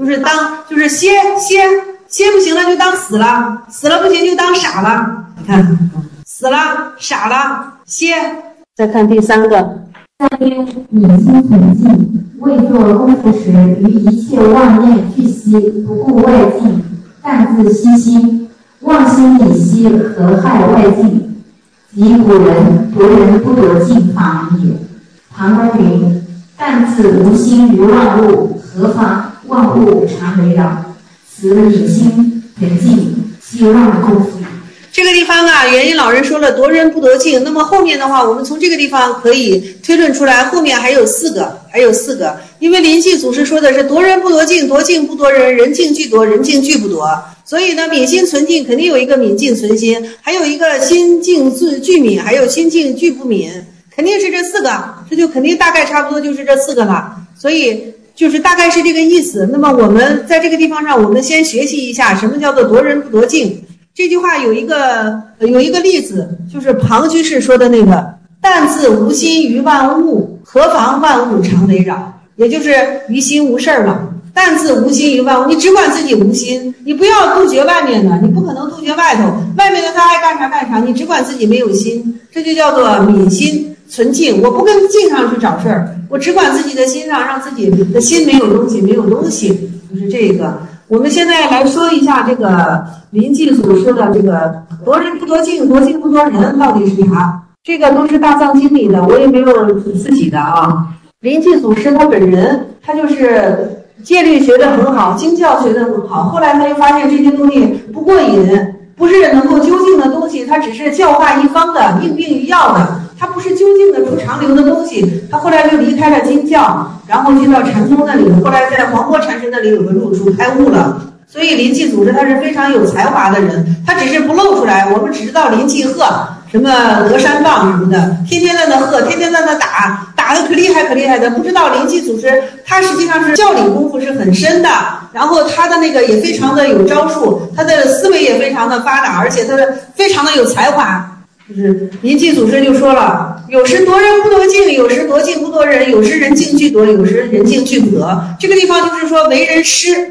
就是歇不行了就当死了，死了不行就当傻了。你看，死了傻了歇。再看第3个， 但曰以心存静，未作功夫时，于一切妄念俱息，不顾外境，但自息心。妄心以息，何害外境？即古人夺人不夺境法也。唐公云：但自无心于万物，何妨万物常围绕？此以心沉静，希望功夫。 这个地方啊，元音老人说了夺人不夺境，那么后面的话，我们从这个地方可以推论出来，后面还有四个，因为临济祖师说的是夺人不夺境，夺境不夺人，人境俱夺，人境俱不夺。所以呢，泯心存境肯定有一个泯境存心，还有一个心境俱泯，还有心境俱不泯，肯定是这4个，这就肯定大概差不多就是这4个了。所以就是大概是这个意思。那么我们在这个地方上，我们先学习一下什么叫做夺人不夺境。这句话有一个例子，就是庞居士说的那个“但自无心于万物，何妨万物常围绕”，也就是于心无事了。但自无心于万物，你只管自己无心，你不要杜绝外面的，你不可能杜绝外头，外面的他爱干啥干啥，你只管自己没有心，这就叫做泯心存境。我不跟境上去找事儿，我只管自己的心上，让自己的心没有东西，就是这个。我们现在来说一下这个临济所说的这个夺人不夺境，夺境不夺人到底是啥？这个都是大藏经里的，我也没有自己的啊。临济祖师他本人，他就是戒律学得很好，经教学得很好，后来他又发现这些东西不过瘾，不是能够究竟的东西，它只是教化一方的，应病于药的，它不是究竟的出长流的东西。他后来就离开了经教，然后去到禅宗那里，后来在黄波禅师那里有个入书开悟了。所以临济祖师他是非常有才华的人，他只是不露出来，我们只知道临济鹤什么德山棒什么的，天天在那喝，天天在那打得可厉害的，不知道临济祖师他实际上是教理功夫是很深的，然后他的那个也非常的有招数，他的思维也非常的发达，而且他非常的有才华。就是临济祖师就说了，有时夺人不夺境，有时夺境不夺人，有时人境俱夺，有时人境俱不得。这个地方就是说为人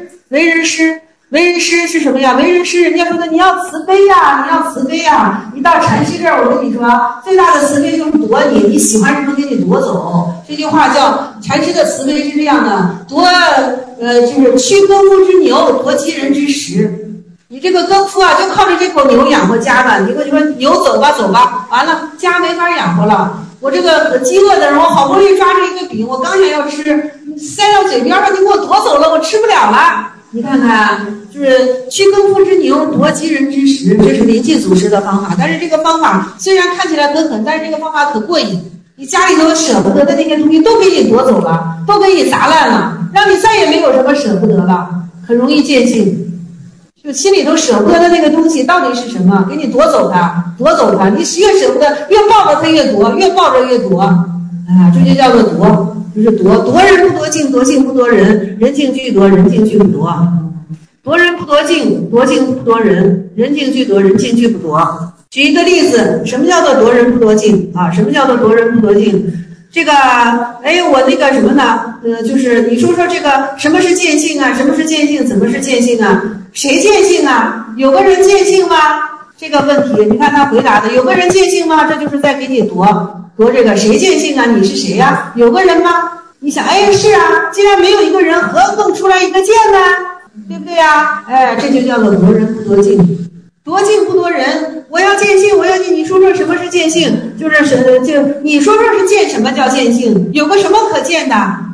师是什么呀？为人师，人家说的你要慈悲呀，你到禅师这儿，我跟你说，最大的慈悲就是夺你，你喜欢什么给你夺走。这句话叫禅师的慈悲是这样的，就是驱耕夫之牛，夺饥人之食。你这个耕夫啊，就靠着这口牛养活家了。你说牛走吧，完了家没法养活了。我这个饥饿的人，我好不容易抓住一个饼，我刚想要吃，塞到嘴边上，你给我夺走了，我吃不了了。你看看，就是驱耕夫之牛，夺饥人之食，这是临济祖师的方法。但是这个方法虽然看起来很狠，但是这个方法可过瘾。你家里头舍不得的那些东西都给你夺走了，都给你砸烂了，让你再也没有什么舍不得了，很容易见性。就心里头舍不得的那个东西到底是什么？给你夺走它，你越舍不得，越抱着它越夺，越抱着越夺，这就叫做夺，就是夺人不夺境，夺境不夺人，人境俱夺，人境俱不夺。夺人不夺境，夺境不夺人，人境俱夺，人境俱不夺。举一个例子，什么叫做夺人不夺境啊？什么叫做夺人不夺境？这个，我那个什么呢？就是你说这个什么是见性啊？什么是见性？怎么是见性啊？谁见性啊？有个人见性吗？这个问题，你看他回答的，有个人见性吗？这就是在给你夺这个谁见性啊？你是谁呀？有个人吗？你想，是啊，既然没有一个人，何更出来一个见呢？对不对呀？这就叫做夺人不夺境，夺境不夺人。我要见性，你说什么是见性？就你说是见，什么叫见性？有个什么可见的？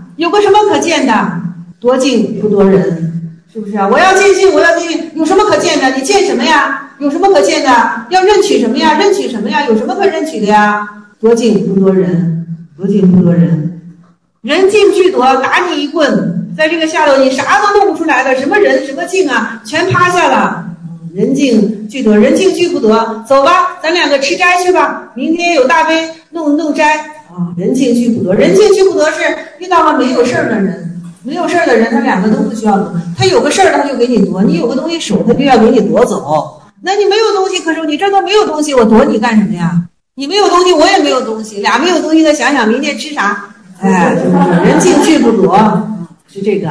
夺境不夺人。是不是啊？我要见性，有什么可见的？你见什么呀？有什么可见的？要认取什么呀？有什么可认取的呀？夺境不夺人，人境俱夺，打你一棍，在这个下头你啥都弄不出来了，什么人什么境啊，全趴下了。人境俱夺，人境俱不得。走吧，咱两个吃斋去吧，明天有大悲弄斋啊。人境俱不得，人境俱不得是遇到了没有事儿的人。他两个都不需要夺，他有个事儿他就给你夺，你有个东西守他就要给你夺走。那你没有东西可守，你这都没有东西，我夺你干什么呀？你没有东西，我也没有东西，俩没有东西的，想想明天吃啥？是不是？人境俱不夺，是这个。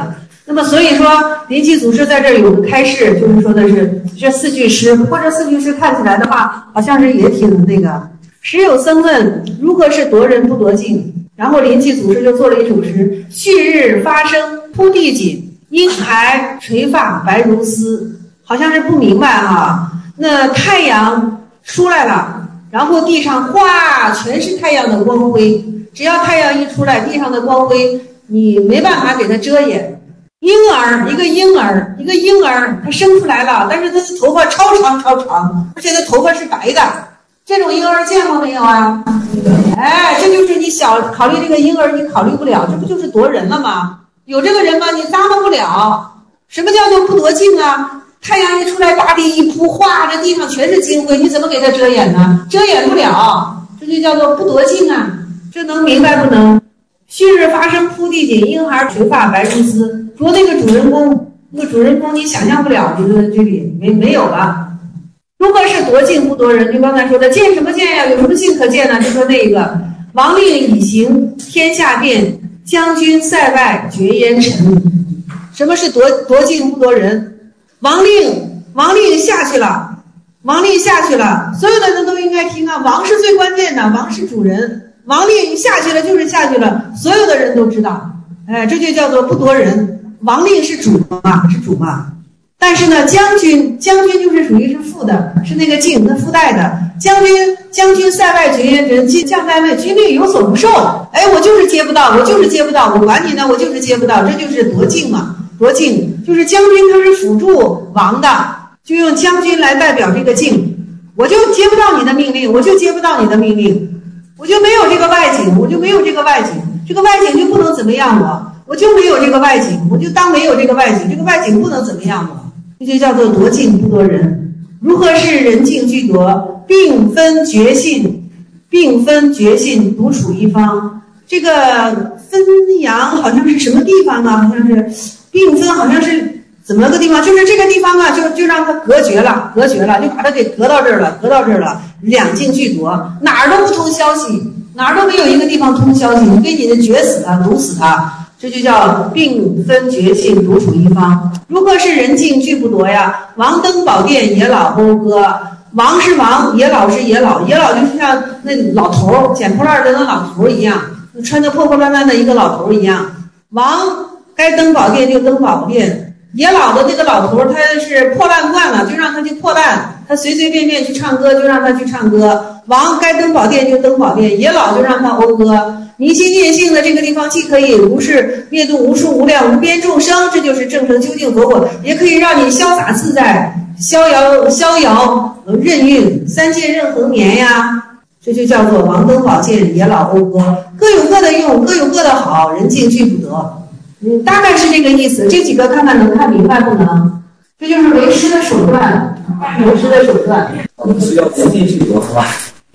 那么所以说灵气祖师在这儿有个开示，就是说的是这4句诗，不过这4句诗看起来的话好像是也挺那个。时有僧问如何是夺人不夺境，然后灵气祖师就做了一首诗：旭日发生铺地锦，婴孩垂发白如丝。好像是不明白哈。那太阳出来了，然后地上哗全是太阳的光辉，只要太阳一出来，地上的光辉你没办法给它遮掩。一个婴儿他生出来了，但是他的头发超长，而且他头发是白的。这种婴儿见过没有啊？哎，这就是你考虑这个婴儿，你考虑不了，这不就是夺人了吗？有这个人吗？你咂摸不了。什么叫做不夺境啊？太阳一出来，大地一铺，哗，这地上全是金辉，你怎么给它遮掩呢？遮掩不了，这就叫做不夺境啊。这能明白不能？旭日发生铺地锦，婴孩垂发白如丝。说那个主人公你想象不了，你的这里没有了。如何是夺境不夺人？就刚才说的，见什么见呀？有什么境可见呢？就说那个王令已行，天下变，将军塞外绝烟尘。什么是夺境不夺人？王令下去了，所有的人都应该听啊！王是最关键的，王是主人，王令下去了就是下去了，所有的人都知道。哎，这就叫做不夺人。王令是主嘛。但是呢，将军就是属于是副的，是那个境，那附带的。将军塞外绝烟尘，将在外，军令有所不受。哎，我就是接不到，我管你呢，我就是接不到，这就是夺境嘛。夺境就是将军他是辅助王的，就用将军来代表这个境。我就接不到你的命令，我就没有这个外景，这个外景就不能怎么样我就没有这个外景，我就当没有这个外景，这个外景不能怎么样我。这就叫做夺境不夺人。如何是人境俱夺？并分绝信，独处一方。这个分阳好像是什么地方啊？好像是并分，好像是怎么个地方？就是这个地方啊，就让它隔绝了，就把它给隔到这儿了，两境俱夺，哪儿都不通消息，哪儿都没有一个地方通消息，你给你的绝死它，毒死它。这就叫并分绝性，独处一方。如何是人境俱不夺呀？王登宝殿，野老讴歌。王是王，野老是野老，野老就是像那老头捡破烂的那老头一样，穿着破破烂烂的一个老头一样。王该登宝殿就登宝殿，野老的那个老头他是破烂惯了，就让他去破烂，他随随便便去唱歌就让他去唱歌。王该登宝殿就登宝殿，野老就让他讴歌。明心见性的这个地方，既可以无视灭度无数无量无边众生，这就是正成究竟佛果，也可以让你潇洒自在，逍遥任运，三界任恒绵呀。这就叫做王登宝剑，野老讴歌，各有各的用，各有各的好，人境俱不得。大概是这个意思。这几个看看能看明白不能？这就是为师的手段， 我们是要人境俱夺，是吧？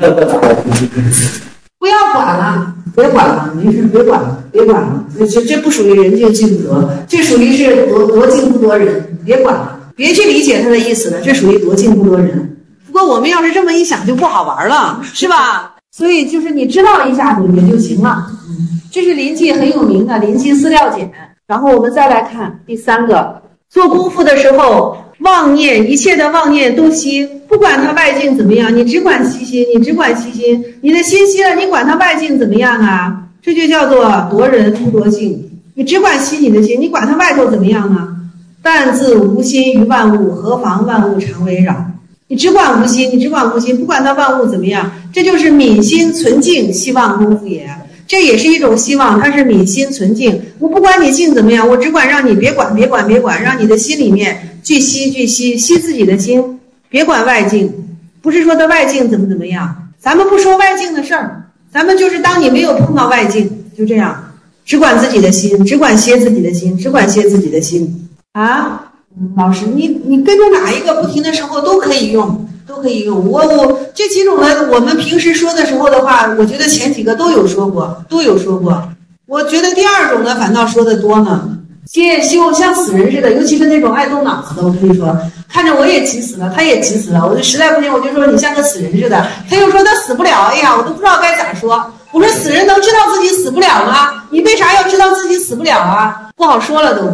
不要管了，别管了，没事，别管了。这不属于人境俱不得，这属于是夺境不夺人，别管了，别去理解他的意思了，这属于夺境不夺人。不过我们要是这么一想就不好玩了，是吧？所以就是你知道一下子也就行了。这是临济很有名的临济思料简。然后我们再来看第3个，做功夫的时候妄念，一切的妄念都息，不管它外境怎么样，你只管息心，你的心息了，你管它外境怎么样啊？这就叫做夺人不夺境。你只管息你的心，你管它外头怎么样啊？但自无心于万物，何妨万物常围绕。你只管无心，不管它万物怎么样，这就是泯心存静，希望功夫也。这也是一种希望，它是泯心存静。我不管你静怎么样，我只管让你别管，让你的心里面聚息自己的心，别管外境。不是说的外境怎么样，咱们不说外境的事儿，咱们就是当你没有碰到外境，就这样，只管自己的心，只管歇自己的心啊。老师，你跟着哪一个不停的时候都可以用。我这几种呢，我们平时说的时候的话，我觉得前几个都有说过。我觉得第2种呢，反倒说的多呢。希望像死人似的，尤其是那种爱动脑子的，我跟你说，看着我也急死了，他也急死了，我就实在不行，我就说你像个死人似的。他又说他死不了，哎呀，我都不知道该咋说。我说死人能知道自己死不了吗？你为啥要知道自己死不了啊？不好说了都。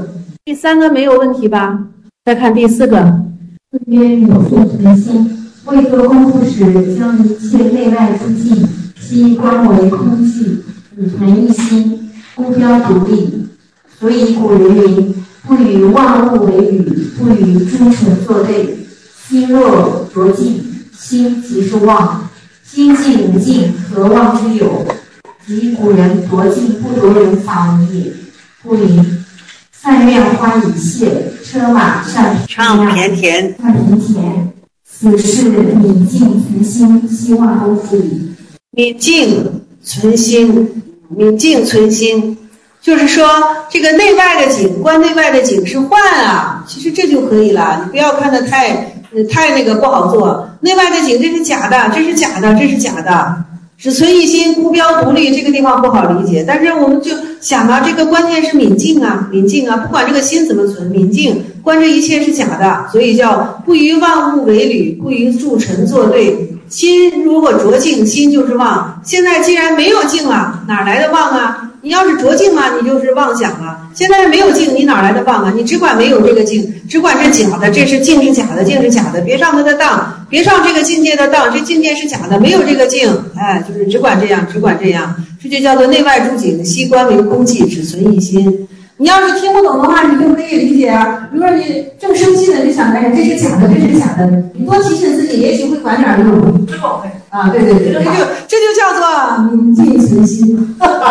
第3个没有问题吧？再看第4个。 四曰有素存心，未做功夫时，将一切内外之境，悉观为空寂，以存一心，目标独立。所以古人云：不与万物为侣，不与诸尘作对。心若浊净，心即是妄。心既无尽，何妄之有？即古人夺尽不夺人法文也。故云：散院花已谢，车马上田田。 此是泯净存心，希望功夫矣。 泯净存心，泯净存心，就是说这个内外的景，观内外的景是幻啊，其实这就可以了，你不要看得太那个不好做。内外的景这是假的，这是假的，这是假的。只存一心，孤标独立，这个地方不好理解。但是我们就想到这个关键是泯净啊，泯净啊，不管这个心怎么存，泯净，观这一切是假的，所以叫不与万物为侣，不与诸尘作对。心如果浊净，心就是妄。现在既然没有净啊，哪来的妄啊？你要是浊净嘛，你就是妄想了。现在没有净，你哪来的妄啊？你只管没有这个净，只管是假的，这是净是假的，净是假的，别上它的当，别上这个境界的当，这境界是假的，没有这个净，哎，就是只管这样，只管这样，这就叫做内外诸景，悉观为空寂，只存一心。你要是听不懂的话，你就可以理解啊。比如说你正生气的，就想哎，这是假的，这是假的，你多提醒自己，也许会管点用。啊，对对对，这就叫做泯净存心。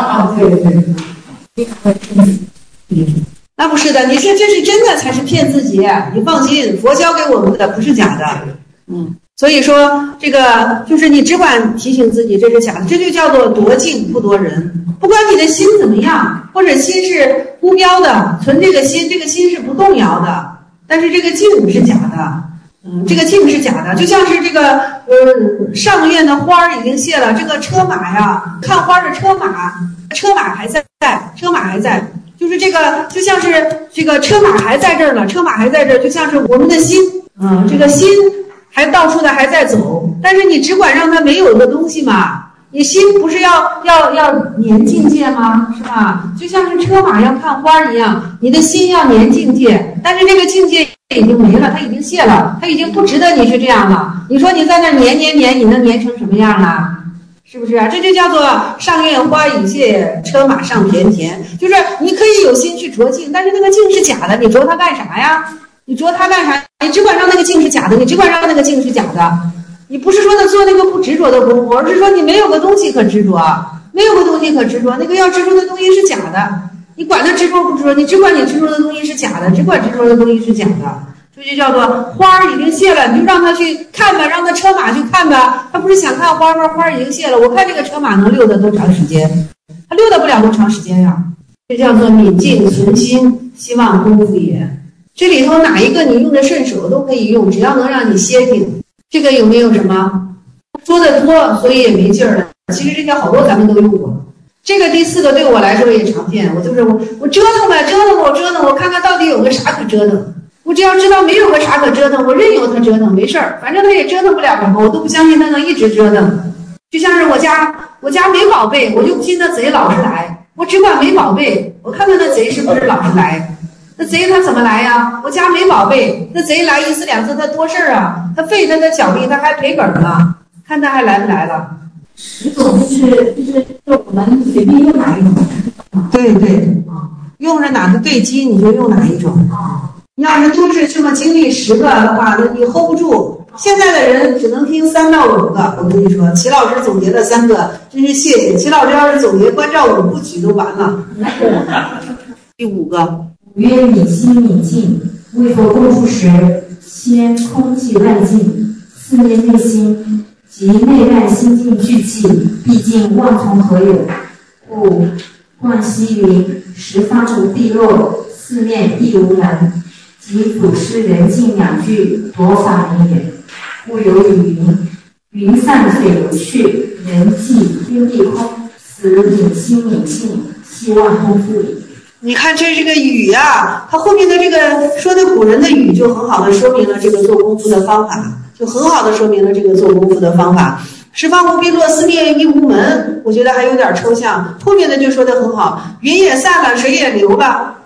对对。那不是的，你说这是真的才是骗自己，你放心，佛教给我们的不是假的。所以说这个就是你只管提醒自己这是假的，这就叫做夺境不夺人。不管你的心怎么样，或者心是无标的，存这个心，这个心是不动摇的，但是这个境是假的。这个境是假的，就像是这个上院的花已经谢了，这个车马呀，看花的车马还在，车马还在，就是这个就像是这个车马还在这儿了，车马还在这儿，就像是我们的心，这个心还到处的还在走，但是你只管让它没有的东西嘛，你心不是要粘境界吗？是吧？就像是车马要看花一样，你的心要粘境界，但是这个境界已经没了，它已经谢了，它已经不值得你去这样了。你说你在那粘，你能粘成什么样啊？是不是啊？这就叫做上院花已谢，车马上田田。就是你可以有心去着境，但是那个境是假的，你着它干啥呀？你着它干啥？你只管让那个境是假的，你只管让那个境是假的。你不是说的做那个不执着的功夫，而是说你没有个东西可执着，没有个东西可执着，那个要执着的东西是假的。你管它执着不执着，你只管你执着的东西是假的，只管执着的东西是假的，这就叫做花已经谢了，你就让它去看吧，让它车马去看吧。他不是想看花吗？花已经谢了，我看这个车马能溜达多长时间？它溜达不了多长时间呀。这叫做泯净存心，希望功夫也。这里头哪一个你用的顺手都可以用，只要能让你歇停。这个有没有什么说的多，所以也没劲儿了。其实这些好多咱们都用过。这个第4个对我来说也常见，我就是我折腾呗，折腾，我看看到底有个啥可折腾。我只要知道没有个啥可折腾，我任由它折腾，没事儿，反正它也折腾不了什么，我都不相信它能一直折腾。就像是我家没宝贝，我就不信那贼老是来，我只管没宝贝，我看看那贼是不是老是来。那贼他怎么来呀？我家没宝贝，那贼来1次2次他多事儿啊，他费他的脚力，他还赔本呢，看他还来不来了。 10种就是我们随便用哪一种。 对，用着哪个对机你就用哪一种。你要是都是这么经历10个的话，那你 hold 不住。现在的人只能听3到5个，我跟你说，齐老师总结了3个，真是谢谢齐老师。要是总结关照5部曲都完了。第5个。 曰泯心泯净，未做功夫时，先空寂外境，四念内心，即内外心境俱寂，毕竟妄从何有？故冠希云：十方无地漏，四念亦无门，即祖师人境2句夺法名也。故有语云：云散水流去，人寂天地空，此泯心泯净，希望功夫矣。 你看这个语啊，它后面的这个说的古人的语就很好的说明了这个做功夫的方法，就很好的说明了这个做功夫的方法。十方无边落，四面亦无门，我觉得还有点抽象。后面的就说的很好，云也散了，水也流了，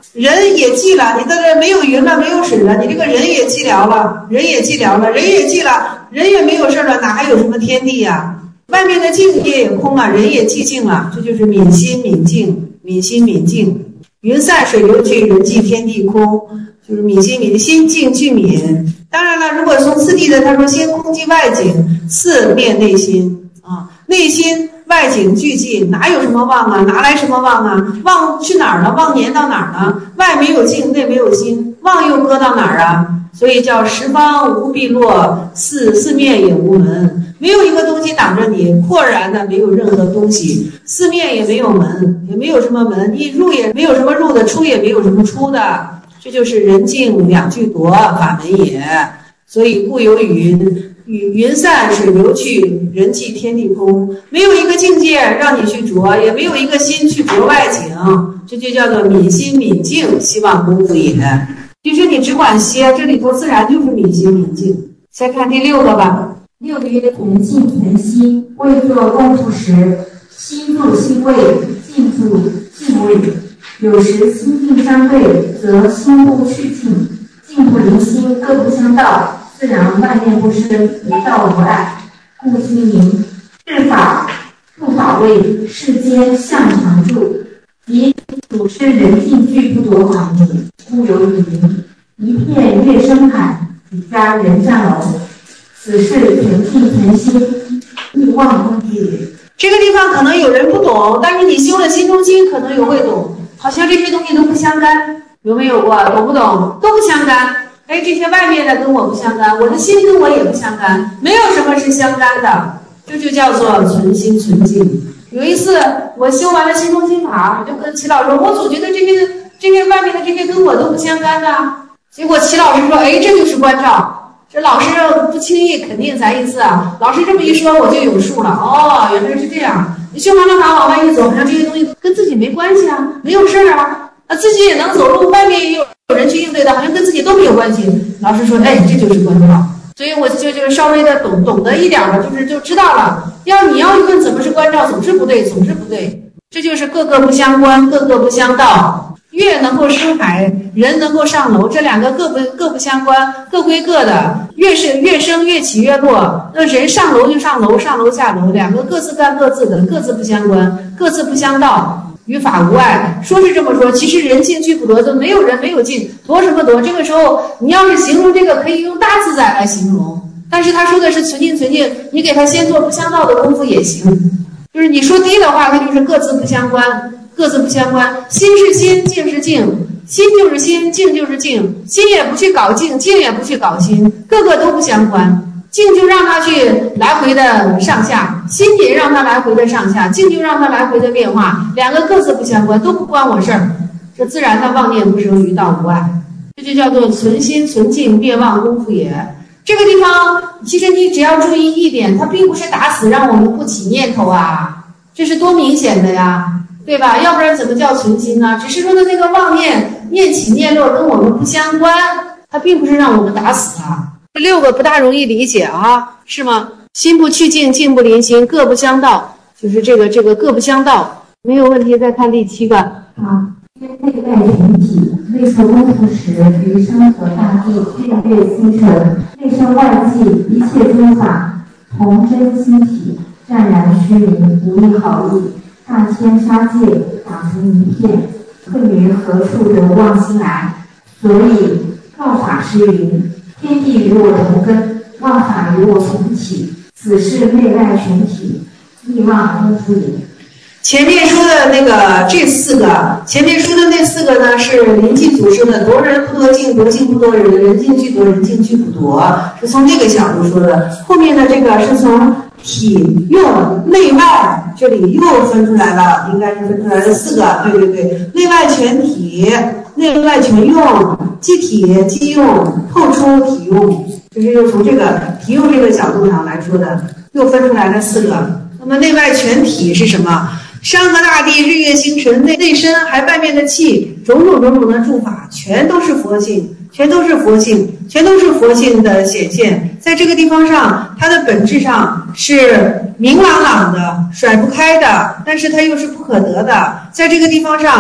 人也寂了，你在这没有云了，没有水了，你这个人也寂寥了，人也寂寥了，人也寂了，人也没有事了，哪还有什么天地呀？外面的境界也空了，人也寂静了，这就是泯心泯境，泯心泯境。云散水流去，人寂天地空，就是泯心泯心境俱泯。当然了，如果从次第的，他说先空即外境，次灭内心啊，内心外境俱寂，哪有什么妄啊？哪来什么妄啊？妄去哪儿呢？妄粘到哪儿呢？外没有境，内没有心，妄又搁到哪儿啊？所以叫十方无碧落，四面也无门。没有一个东西挡着你，豁然的没有任何东西，四面也没有门，也没有什么门，你入也没有什么入的，出也没有什么出的，这就是人境两具夺法门也。所以故有云散水流去，人寂天地空。没有一个境界让你去着，也没有一个心去着外境，这就叫做泯心泯境，希望功夫也。其实你只管歇，这里头自然就是泯心泯境。再看第6个吧。 6个曰存静存心，未作功夫时，心住心位，静住静位。有时心境相对，则心不去静，静不离心，各不相道，自然万念不生，一道无碍。故今名世法住法位，世间相常住，即主持人境俱不夺法门。故有云：一片月生海，几家人上楼。此是存静存心，勿忘功夫也。 这个地方可能有人不懂，但是你修了心中经，可能有会懂。好像这些东西都不相干，有没有过？懂不懂？都不相干。哎，这些外面的跟我不相干，我的心跟我也不相干，没有什么是相干的，这就叫做存心存静。有一次我修完了心中经法，我就跟齐老师说，我总觉得这些外面的这些跟我都不相干的。结果齐老师说，哎，这就是关照。这老师不轻易肯定咱意思啊，老师这么一说我就有数了。哦，原来是这样。你修完了法往外一走，好像这些东西跟自己没关系啊，没有事啊，自己也能走路，外面也有人去应对的，好像跟自己都没有关系。老师说，哎，这就是关照。所以我就稍微的懂得一点了，就知道了。你要问怎么是关照，总是不对，总是不对。这就是各个不相关，各个不相道。月能够生海，人能够上楼，这两个各不相关，各归各的。越升越起越落，那人上楼就上楼，上楼下楼，两个各自干各自的，各自不相关，各自不相道，与法无碍。说是这么说，其实人境俱不夺，都没有人没有境，夺什么夺？这个时候你要是形容这个，可以用大自在来形容，但是他说的是存静存静，你给他先做不相道的功夫也行。就是你说低的话，它就是各自不相关，各自不相关。心是心，静是静，心就是心，静就是静，心也不去搞静，静也不去搞心，各个都不相关。静就让它去来回的上下，心也让它来回的上下，静就让它来回的变化，两个各自不相关，都不关我事儿，这自然的妄念不生，于道无碍。这就叫做存心存静灭妄功夫也。这个地方其实你只要注意一点，它并不是打死让我们不起念头啊，这是多明显的呀，对吧？要不然怎么叫存心呢？只是说的那个妄念念起念落跟我们不相关，它并不是让我们打死啊。这6个不大容易理解啊，是吗？心不去静，静不离心，各不相道，就是这个各不相道。没有问题，再看第7个。 好，内外全体，内受功夫时，于山河大地，日月星辰，内生外际，一切诸法，同真心体，湛然虚名，无一好意，大千杀戒，打成一片，困于何处得妄心来？所以道法师云：天地与我同根，万法与我同体，此是内外全体，亦妄功夫也。 前面说的那个这4个，前面说的那4个呢，是临济祖师的夺人不夺境，夺境不夺人，人境俱夺，人境俱不夺，是从这个角度说的。后面的这个是从体用内外这里又分出来了，应该是分出来了4个，对，内外全体，内外全用，即体即用，透出体用，就是又从这个体用这个角度上来说的，又分出来了4个。那么内外全体是什么？山河大地，日月星辰，内身还外面的气，种种的诸法，全都是佛性，全都是佛性，全都是佛性的显现。在这个地方上，它的本质上是明朗朗的，甩不开的，但是它又是不可得的。在这个地方上，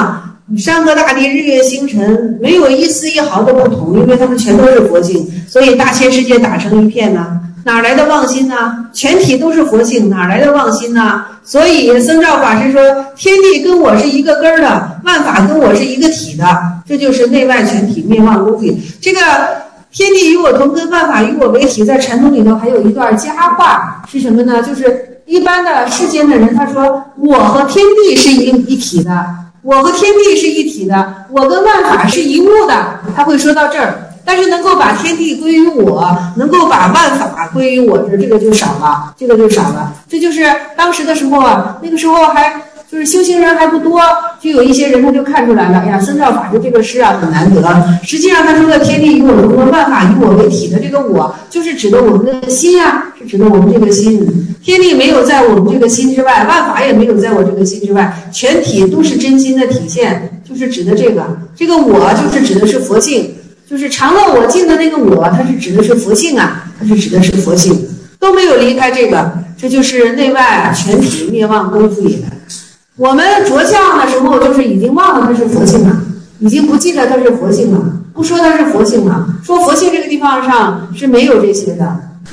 山河大地、日月星辰，没有一丝一毫的不同，因为他们全都是佛性，所以大千世界打成一片呢。哪来的妄心呢？全体都是佛性，哪来的妄心呢？所以僧肇法师说，天地跟我是一个根儿的，万法跟我是一个体的，这就是内外全体灭妄功夫。这个天地与我同根，万法与我为体，在禅宗里头还有一段佳话是什么呢？就是一般的世间的人，他说我和天地是一体的，我和天地是一体的，我跟万法是一物的，他会说到这儿。但是能够把天地归于我，能够把万法归于我，这个就少了，这个就少了。这就是当时的时候啊，那个时候还就是修行人还不多，就有一些人他就看出来了，哎呀，僧肇法师这个诗啊很难得。实际上他说的天地与我同根，万法与我为体的这个我，就是指的我们的心啊，是指的我们这个心。天地没有在我们这个心之外，万法也没有在我这个心之外，全体都是真心的体现，就是指的这个我，就是指的是佛性。就是常乐我净的那个我，它是指的是佛性啊，它是指的是佛性，都没有离开这个，这就是内外全体灭妄功夫也。我们着相的时候，就是已经忘了它是佛性了，已经不记得它是佛性了，不说它是佛性了，说佛性这个地方上是没有这些的。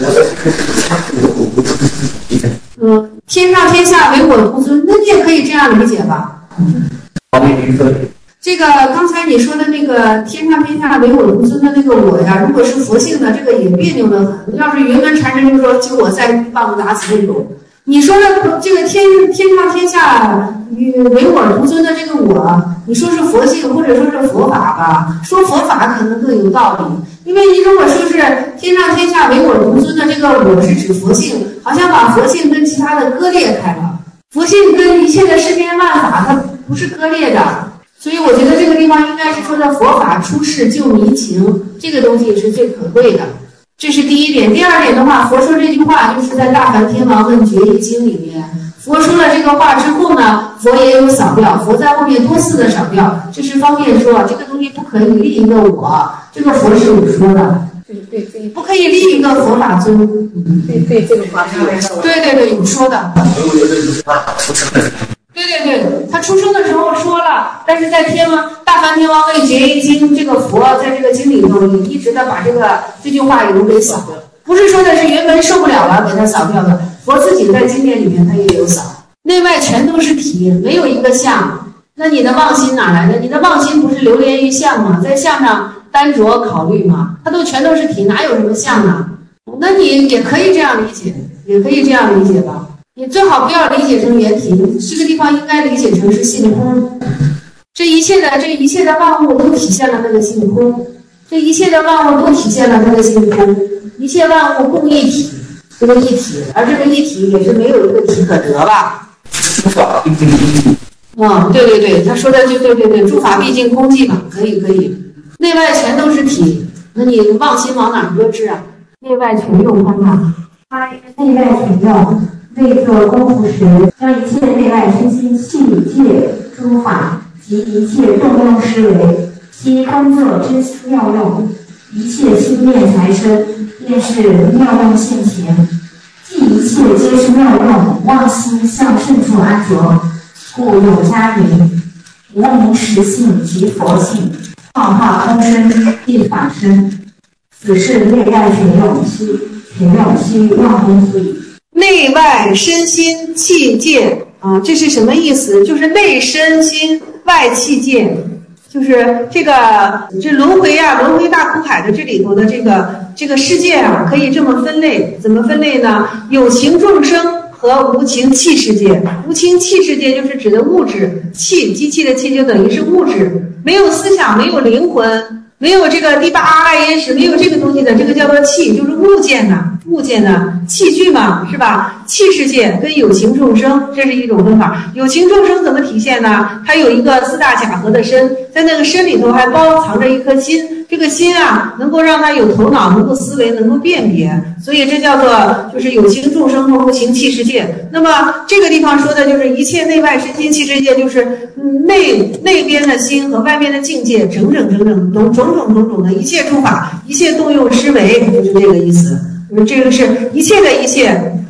天上天下唯我独尊，那你也可以这样理解吧？这个刚才你说的那个天上天下唯我独尊的那个我呀，如果是佛性的，这个也别扭得很。要是云门禅师就说就我在棒打死这种，你说的这个天上天下唯我独尊的这个我，你说是佛性或者说是佛法吧，说佛法可能更有道理。因为你如果说是天上天下唯我独尊的这个我是指佛性，好像把佛性跟其他的割裂开了，佛性跟一切的世间万法它不是割裂的。所以我觉得这个地方应该是说的佛法出世救民情，这个东西是最可贵的，这是第一点。第二点的话，佛说这句话就是在《大梵天王问决议经》里面，佛说了这个话之后呢，佛也有扫掉，佛在后面多次的扫掉，这是方便说这个东西不可以立一个我，这个佛是有说的，对，不可以立一个佛法尊，对这个话，对有说的。对，他出生的时候说了，但是在大梵天王问决议经，这个佛在这个经里头也一直的把这句话也都给扫掉，不是说的是原文受不了了给他扫掉的，佛自己在经典里面他也有扫。内外全都是体，没有一个相，那你的妄心哪来的？你的妄心不是流连于相吗？在相上单着考虑吗？它全都是体，哪有什么相呢？那你也可以这样理解，也可以这样理解吧。你最好不要理解成原体，这个地方应该理解成是性空。这一切的万物都体现了那个性空，这一切的万物都体现了那个性空，一切万物共一体，这个一体，而这个一体也是没有一个体可得吧？对，他说的就对，诸法毕竟空寂嘛，可以，内外全都是体，那你妄心往哪搁置啊？内外全用方法， 它内外全用。为做功夫时，将一切内外身心系界诸法及一切动用思维，其工作之妙用，一切心念财身，便是妙用现前。即一切皆是妙用，妄心向甚处安着，故有家云：无名实性即佛性，幻化空身即法身。此是内外全用须妄功夫矣。 内外身心气界啊，这是什么意思？就是内身心外气界，就是这轮回啊，轮回大苦海的这里头的这个世界啊，可以这么分类。怎么分类呢？有情众生和无情气世界。无情气世界就是指的物质，气，机器的气就等于是物质，没有思想，没有灵魂，没有这个第八阿赖耶识，没有这个东西的，这个叫做气，就是物件的器具嘛，是吧？气世界跟有情众生，这是一种分法。有情众生怎么体现呢？它有一个四大假合的身，在那个身里头还包藏着一颗心，这个心啊，能够让它有头脑，能够思维，能够辨别，所以这叫做就是有情众生和无情气世界。那么这个地方说的就是一切内外身心气世界，就是内边的心和外边的境界，种种的一切诸法，一切动用思维，就是这个意思。这个是一切的一切，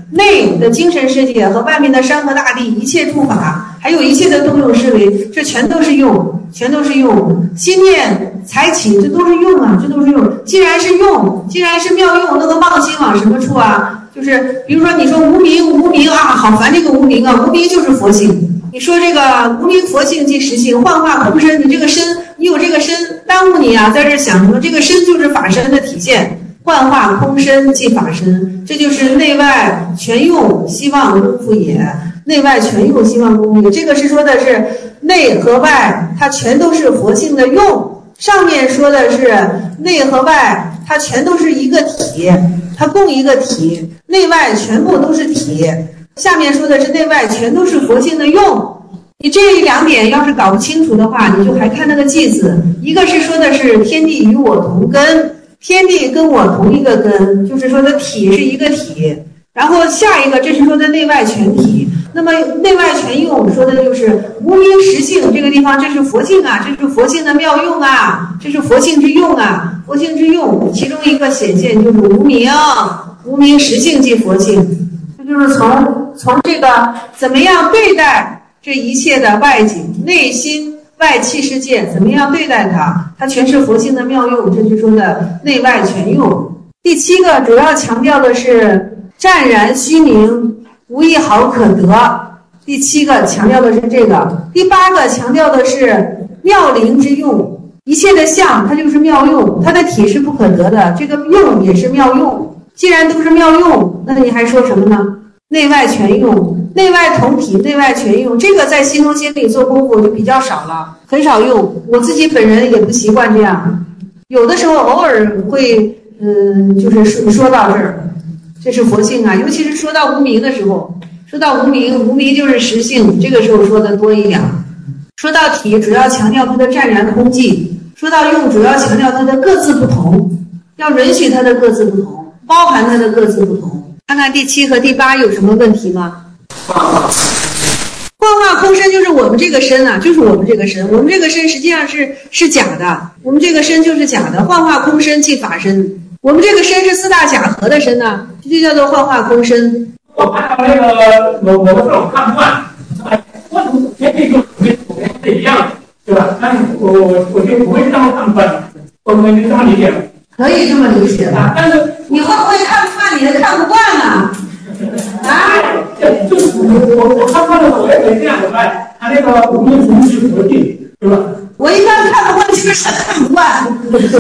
内的精神世界和外面的山河大地，一切诸法，还有一切的动用思维，这全都是用，全都是用。心念才起，这都是用啊，这都是用。既然是用，既然是妙用，那个妄心往什么处啊？就是比如说你说无名，无名啊，好烦这个无名啊，无名就是佛性。你说这个无名佛性即实性，幻化空身，你这个身，你有这个身耽误你啊，在这想什么？这个身就是法身的体现。幻化空身即法身，这就是内外全用希望功夫也。内外全用希望功夫也，这个是说的是内和外，它全都是佛性的用。上面说的是内和外，它全都是一个体，它共一个体，内外全部都是体。下面说的是内外全都是佛性的用。你这两点要是搞不清楚的话，你就还看那个句子，一个是说的是天地与我同根。天地跟我同一个根，就是说的体是一个体，然后下一个这是说的内外全体。那么内外全用说的就是无名实性，这个地方这是佛性啊，这是佛性的妙用啊，这是佛性之用啊，佛性之用，其中一个显现就是无名，无名实性即佛性。这就是从这个怎么样对待这一切的外境、内心外气世界，怎么样对待它，它全是佛性的妙用，这是说的内外全用。第七个主要强调的是湛然虚名，无一毫可得。第七个强调的是这个。第八个强调的是妙灵之用，一切的相它就是妙用，它的体是不可得的，这个用也是妙用。既然都是妙用，那你还说什么呢？内外全用，内外同体，内外全用，这个在心中心里做功夫就比较少了，很少用。我自己本人也不习惯这样，有的时候偶尔会，就是说到这儿，这是佛性啊。尤其是说到无名的时候，说到无名，无名就是实性，这个时候说的多一点。说到体，主要强调它的湛然空寂；说到用，主要强调它的各自不同，要允许它的各自不同，包含它的各自不同。看看第七和第八有什么问题吗？幻化空身就是我们这个身啊，就是我们这个身，我们这个身实际上是假的，我们这个身就是假的。幻化空身即法身，我们这个身是四大假合的身呢，这就叫做幻化空身。 我看到那个我的时候看不惯，我也可以跟我们一样，对吧？但是我就不会这么看不惯，我们就这么理解。 可以这么理解吧？但是你会不会看不惯你的看不惯呢？啊？ 就是我看惯的时候，我也可以这样的来，他那个无名同时佛性，对吧？ 我一般看不惯就是看不惯。 不是，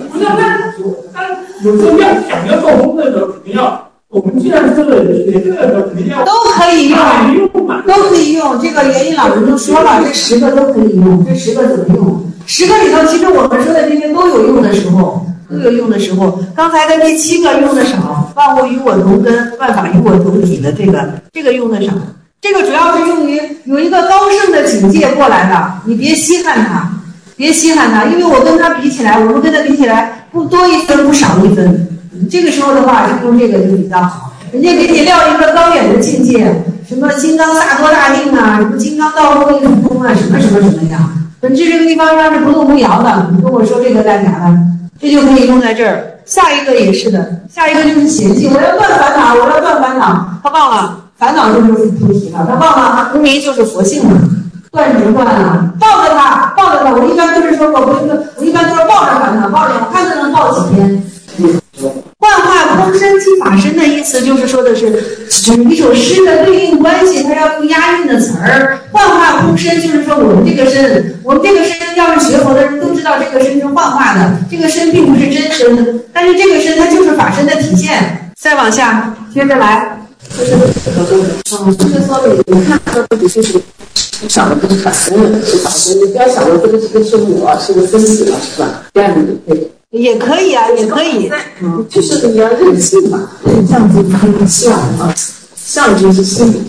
有时候要想要做功的时候，肯定要，我们既然是这个肯定要都可以用，都可以用。这个元音老师都说了，这10个都可以用，这10个怎么用？10个里头，其实我们说的这些都有用的时候。都有用的时候，刚才的第7个用的少，万物与我同根，万法与我同体的这个用的少，这个主要是用于有一个高盛的境界过来的，你别稀罕它，别稀罕它，因为我跟他比起来，我们跟他比起来，不多一分不少一分，这个时候的话是用这个就比较好。人家给你撂一个高远的境界，什么金刚萨埵大定啊，什么金刚道路一种通啊，什么什么什么呀，本质这个地方上是不动无摇的，你跟我说这个干啥的？这就可以用在这儿。下一个也是的，下一个就是嫌弃，我要断烦恼，我要断烦恼。他忘了烦恼就是菩提了，他忘了无名就是佛性了，断什么断了？抱着他，我一般都是说，我一般都是抱着烦恼，抱着我看他能抱几天。幻化空身即法身的意思就是说的是一首诗的对应关系，它要用押韵的词儿。幻化空身就是说我们这个身要是学佛的人都知道这个身是幻化的，这个身并不是真身，但是这个身它就是法身的体现。再往下接着来， 这个说明你看到的就是想的不是法身了，是法身，你不要想的这个是我，是个身体了，是吧？这样你就可以。 也可以啊，也可以， 就是你要认性嘛，相即空相啊，相就是心理。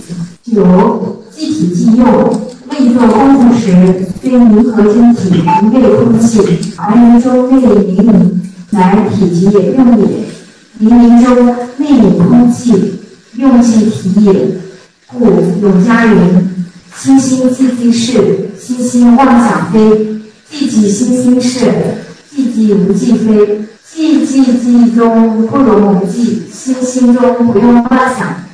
9即体即用，未做功夫时，非凝合晶体，一类空气，而于中内凝冥，乃体即也用也。凝冥中内隐空气，用气体也。故永嘉云：心心寂寂是，心心妄想非；寂寂心心是，寂寂无寂非。寂寂寂中不容无寂，心心中不用妄想。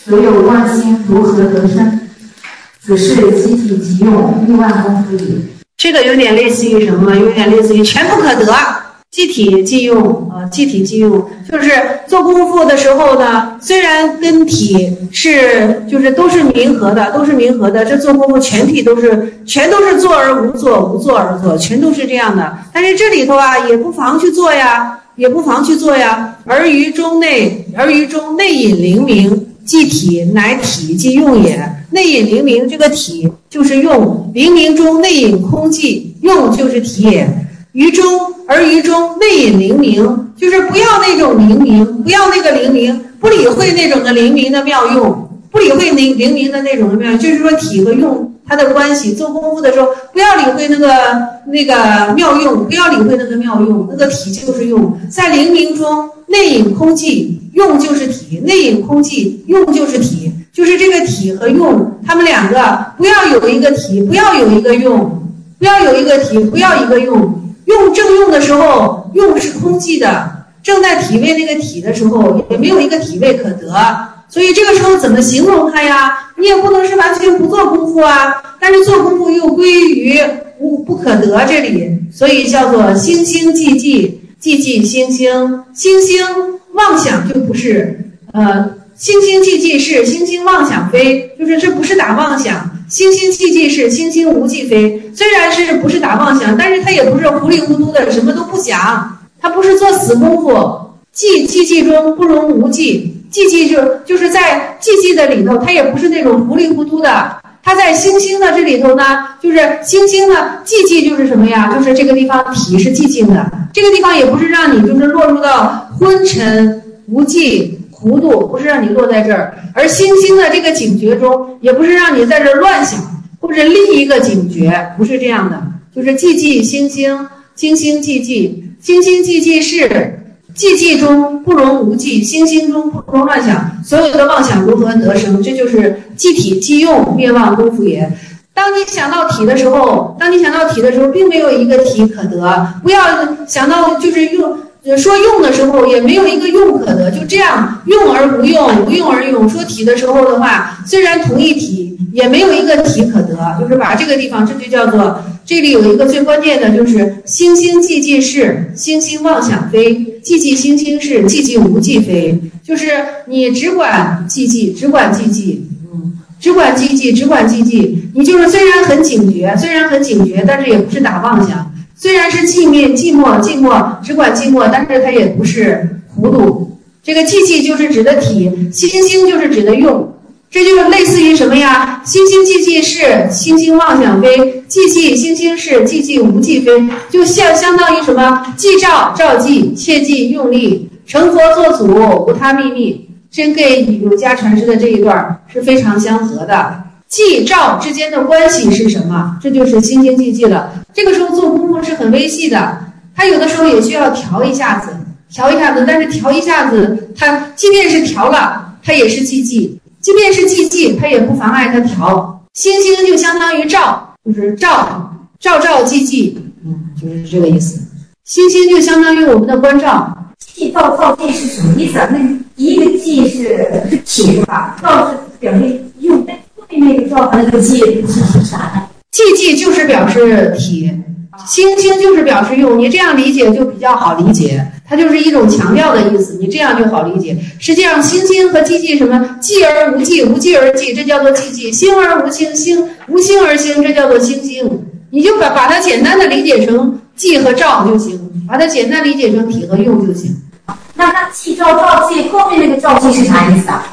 所有万心如何得生？此是集体即用，亿万功夫也。 这个有点类似于什么？有点类似于全不可得，集体即用啊，集体即用，就是做功夫的时候呢，虽然跟体是就是都是冥合的，这做功夫全都是做而无做，无做而做，全都是这样的。但是这里头啊，也不妨去做呀。而于中内隐灵明，即体乃体即用也。内隐灵明，这个体就是用，灵明中内隐空寂，用就是体也。于中内隐灵明，就是不要那种灵明，不要那个灵明，不理会那种的灵明的妙用，不理会灵明的那种的妙用，就是说体和用它的关系。做功夫的时候，不要理会那个妙用，不要理会那个妙用，那个体就是用。在灵明中内隐空寂，用就是体，内隐空寂，用就是体。就是这个体和用，他们两个不要有一个体，不要有一个用，不要有一个体，不要一个用。用正用的时候，用是空寂的，正在体味那个体的时候，也没有一个体味可得。所以这个时候怎么形容它呀？你也不能是完全不做功夫啊，但是做功夫又归于不可得这里，所以叫做星星寂寂，寂寂星星，星星妄想就不是星星寂寂是星星妄想非，就是这不是打妄想。星星寂寂是星星无寂非，虽然是不是打妄想，但是它也不是糊里糊涂的什么都不想，它不是做死功夫。寂中不容无寂，寂就是在寂的里头，它也不是那种糊里糊涂的。它在星星的这里头呢，就是星星呢，寂就是什么呀？就是这个地方体是寂静的，这个地方也不是让你就是落入到昏沉无寂糊涂，不是让你落在这儿，而星星的这个警觉中，也不是让你在这儿乱想或者立一个警觉，不是这样的，就是寂星星，星星寂寂，星星寂寂是寂中不容无寂，星星中不容乱想，所有的妄想如何得生？这就是寂体寂用，灭妄功夫也。当你想到体的时候，并没有一个体可得，不要想到就是说用的时候也没有一个用可得，就这样用而无用，无用而用。说体的时候的话，虽然同一体，也没有一个体可得，就是把这个地方，这就叫做，这里有一个最关键的，就是星星寂寂是，星星妄想非，寂寂星星是，寂寂无寂非。就是你只管寂寂，只管寂寂，只管寂寂，只管寂寂。你就是虽然很警觉，但是也不是打妄想。虽然是寂寞，只管寂寞，但是它也不是糊涂。这个寂寂就是指的体，星星就是指的用，这就类似于什么呀？星星寂寂是，星星妄想非；寂寂星星是，寂寂无寂非。就相当于什么？寂照寂，切记用力，成佛做祖，无他秘密。真跟儒家传世的这一段是非常相合的。寂照之间的关系是什么？这就是星星寂寂了。这个时候做功夫是很微细的，它有的时候也需要调一下子，但是调一下子，它即便是调了，它也是寂寂；即便是寂寂，它也不妨碍它调。星星就相当于照，就是照寂寂，就是这个意思。星星就相当于我们的关照。 寂照寂是什么意思啊？那一个寂是体是吧？照是表示用。那个照那个寂是啥呢？ 寂就是表示体，星星就是表示用。你这样理解就比较好理解，它就是一种强调的意思，你这样就好理解。实际上星星和寂寂什么？寂而无寂，无寂而寂，这叫做寂寂；星而无星，无星而星，这叫做星星。你就把它简单的理解成寂和照就行，把它简单理解成体和用就行。 那寂照寂后面那个照寂是啥意思啊？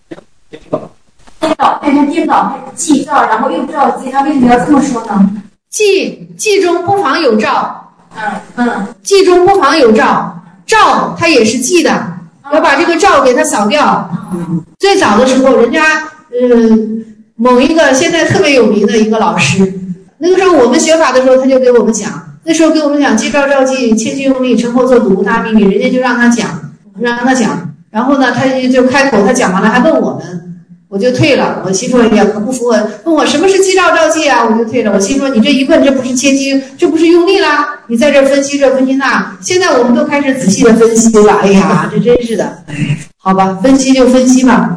变成颠倒，寂照，然后又照寂，他为什么要这么说呢？ 寂中不妨有照，寂中不妨有照，照它也是寂的，要把这个照给它扫掉。最早的时候，人家某一个现在特别有名的一个老师，那个时候我们学法的时候，他就给我们讲，寂照寂，切记用力，成佛做祖，无他秘密。人家就让他讲，然后呢，他就开口，他讲完了还问我们。我就退了，我心说也可不服我，问我什么是寂照寂啊，我就退了。我心说你这一问，这不是切机，这不是用力啦？你在这分析这分析那，现在我们都开始仔细的分析了。哎呀，这真是的，好吧，分析就分析吧。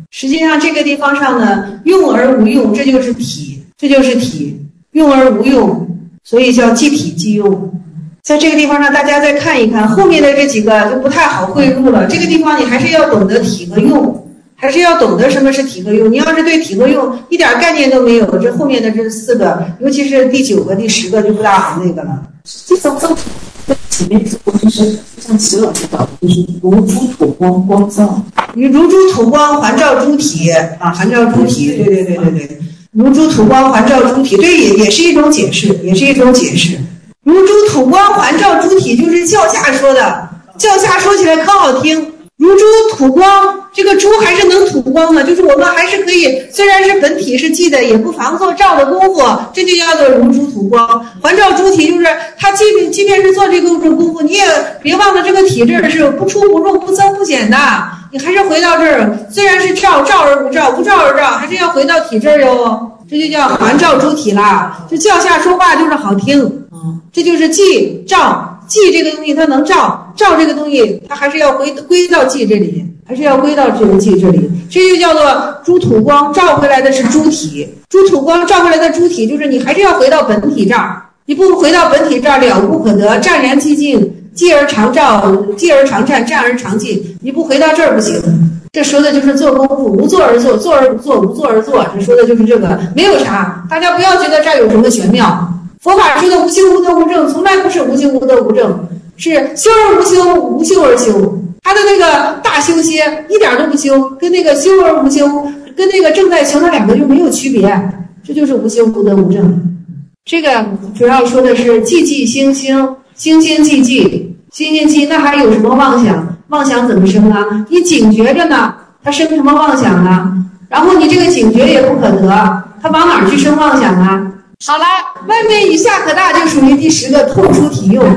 实际上这个地方上呢，用而无用，这就是体，这就是体，用而无用，所以叫即体即用。在这个地方上，大家再看一看后面的这几个就不太好汇入了。这个地方你还是要懂得体和用，还是要懂得什么是体和用。你要是对体和用一点概念都没有，这后面的这4个，尤其是第9个、第10个就不大好那个了。 这种前面这个就是像齐老师讲的，就是如珠吐光，光照。 你如珠吐光，环照诸体啊，环照诸体，对，如珠吐光，环照诸体，对，也是一种解释，也是一种解释。如珠吐光，环照诸体，就是教下说的，教下说起来可好听。如珠吐光，这个珠还是能吐光的，就是我们还是可以，虽然是本体是记的，也不妨做照的功夫，这就叫做如珠吐光。环照诸体就是他即便是做这个功夫，你也别忘了这个体质是不出不入、不增不减的，你还是回到这儿，虽然是照而无照，无照而照，还是要回到体质哟。这就叫环照诸体啦。这教下说话就是好听，这就是记照。记这个东西它能照这个东西，它还是要归到记这里，还是要归到这个记这里。这就叫做诸土光，照回来的是诸体。诸土光照回来的诸体，就是你还是要回到本体这儿，你不回到本体这儿了无可得，湛然寂静，寂而常照，寂而常湛，湛而常寂，你不回到这儿不行。这说的就是做功夫，无做而做，做而不做，无做而做，这说的就是这个，没有啥，大家不要觉得这儿有什么玄妙。佛法说的无修无得无证，从来不是无修无得无证，是修而无修，无修而修。他的那个大修歇一点都不修，跟那个修而无修，跟那个正在修，它两个就没有区别，这就是无修无得无证。这个主要说的是寂寂心心，心心寂寂，心心寂，那还有什么妄想？妄想怎么生啊？你警觉着呢，它生什么妄想啊？然后你这个警觉也不可得，它往哪儿去生妄想啊？好了，外面以下可大就属于第10个透出体用。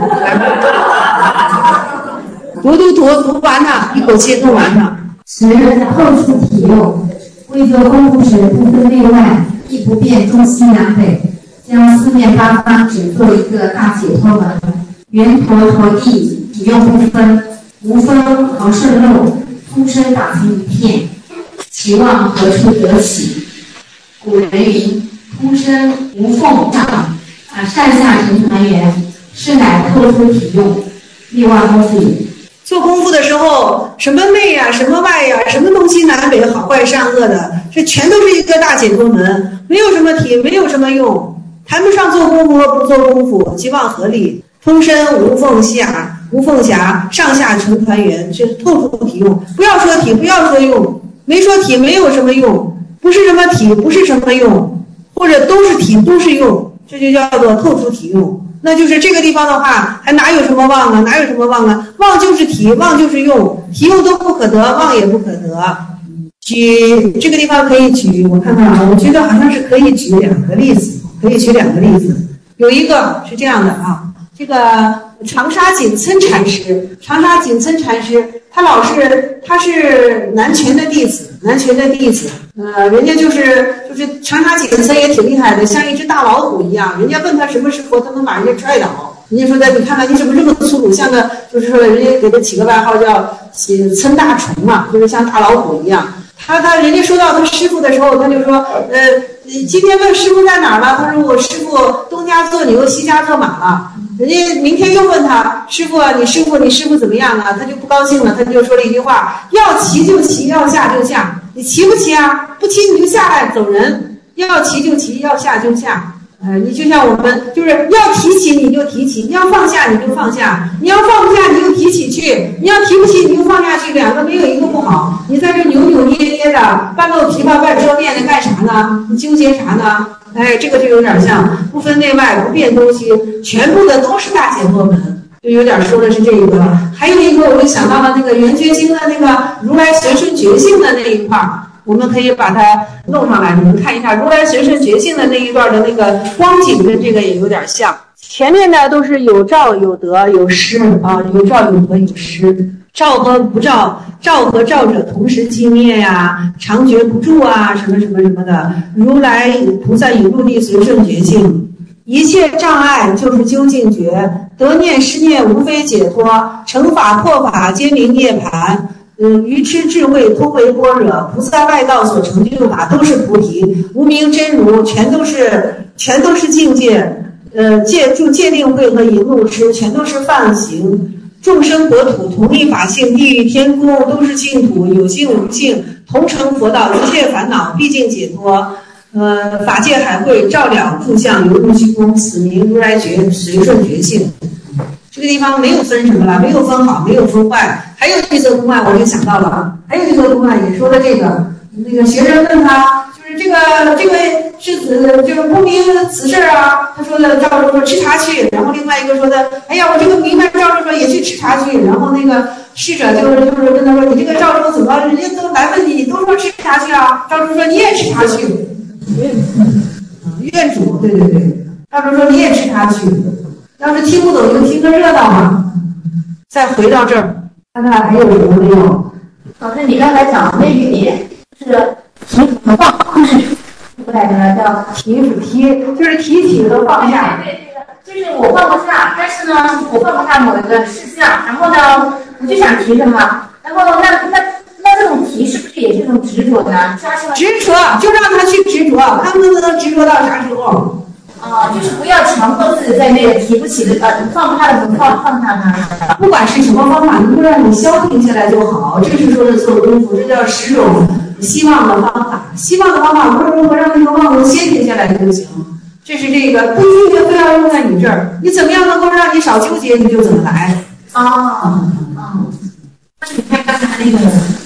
读完它，一口气弄完它。 10透出体用，为做功夫时不分内外，亦不辨中西南北，将四面八方只做一个大解脱门，圆陀陀地，体用不分，无分和顺漏，通身打成一片，其望何处得起？古人云：通身无缝障，上下成团圆，是乃透出体用。立万公子语。 做功夫的时候，什么内呀、什么外呀、什么东西南北、好坏善恶的，这全都是一个大解脱门，没有什么体，没有什么用，谈不上做功夫和不做功夫，其望合理。通身无缝瑕，上下成团圆，这是透出体用。不要说体，不要说用，没说体没有什么用，不是什么体，不是什么用，或者都是体，都是用，这就叫做透出体用。那就是这个地方的话，还哪有什么妄啊？哪有什么妄啊？妄就是体，妄就是用，体用都不可得，妄也不可得。举这个地方可以举，我看看啊，我觉得好像是可以举2个例子，有一个是这样的啊，这个长沙景岑禅师，他是南拳的弟子，人家就是长沙景岑也挺厉害的，像一只大老虎一样，人家问他什么师傅，他能把人家踹倒。人家说的，你看看你怎么这么粗鲁，像个就是说人家给他起个外号叫岑大虫嘛，就是像大老虎一样。人家说到他师傅的时候，他就说，今天问师傅在哪儿了？他说我师傅东家做牛，西家做马了。人家明天又问他师傅啊，你师傅怎么样啊？他就不高兴了，他就说了一句话：要骑就骑，要下就下。你骑不骑啊？不骑你就下来走人。要骑就骑，要下就下。你就像我们就是要提起你就提起，你要放下你就放下，你要放不下你就提起去，你要提不起你就放下去，两个没有一个不好。你在这扭扭捏捏的，半露琵琶半遮面的干啥呢？你纠结啥呢？这个就有点像不分内外，不变东西，全部的都是大解脱门，就有点说的是这个。还有一个我就想到了那个圆觉经的那个如来随顺觉性的那一块儿，我们可以把它弄上来，你们看一下如来随顺觉性的那一段的那个光景跟这个也有点像。前面呢都是有照有得有失啊，有照有得有失，照和不照，照和照者同时寂灭呀，常觉不住啊，什么什么什么的。如来菩萨以入地随顺觉性，一切障碍就是究竟觉，得念失念无非解脱，成法破法皆名涅槃。 愚痴智慧通为般若，菩萨外道所成就法都是菩提，无明真如全都是境界，戒定慧和淫怒痴全都是放行。众生国土同一法性，地狱天宫都是净土，有性无性同成佛道，一切烦恼毕竟解脱。法界海会照了诸相，犹如虚空，此名如来觉，随顺觉性。这个地方没有分什么了，没有分好，没有分坏。还有一则公案，我就想到了，还有一则公案也说的这个，那个学生问他，就是这位世子就是不明此事啊。他说的赵州说吃茶去，然后另外一个说的，哎呀，我这个明白赵州说也去吃茶去。然后那个侍者就是跟他说，你这个赵州怎么人家都来问你都说吃茶去啊？赵州说你也吃茶去。院主，对，赵州说你也吃茶去。要是听不懂就听个热闹嘛。再回到这儿，看看还有什么没有？ 老师，你刚才讲的那一点是提和放，不来着叫提，就是提起和放下。 对，就是我放不下，但是呢，我放不下某一个事项，然后呢，我就想提什么，然后那这种提是不是也是一种执着呢？ 执着就让他去执着，他们能执着到啥时候？ 就是不要强迫自己在那个提不起的放不下的不放下它。 不管是什么方法，能够让你消停下来就好。这是说的做功夫，这叫10种希望的方法。希望的方法不是如何让那个妄动先停下来就行。这是这个不一定非要用在你这儿，你怎么样能够让你少纠结，你就怎么来。 你看刚才那个，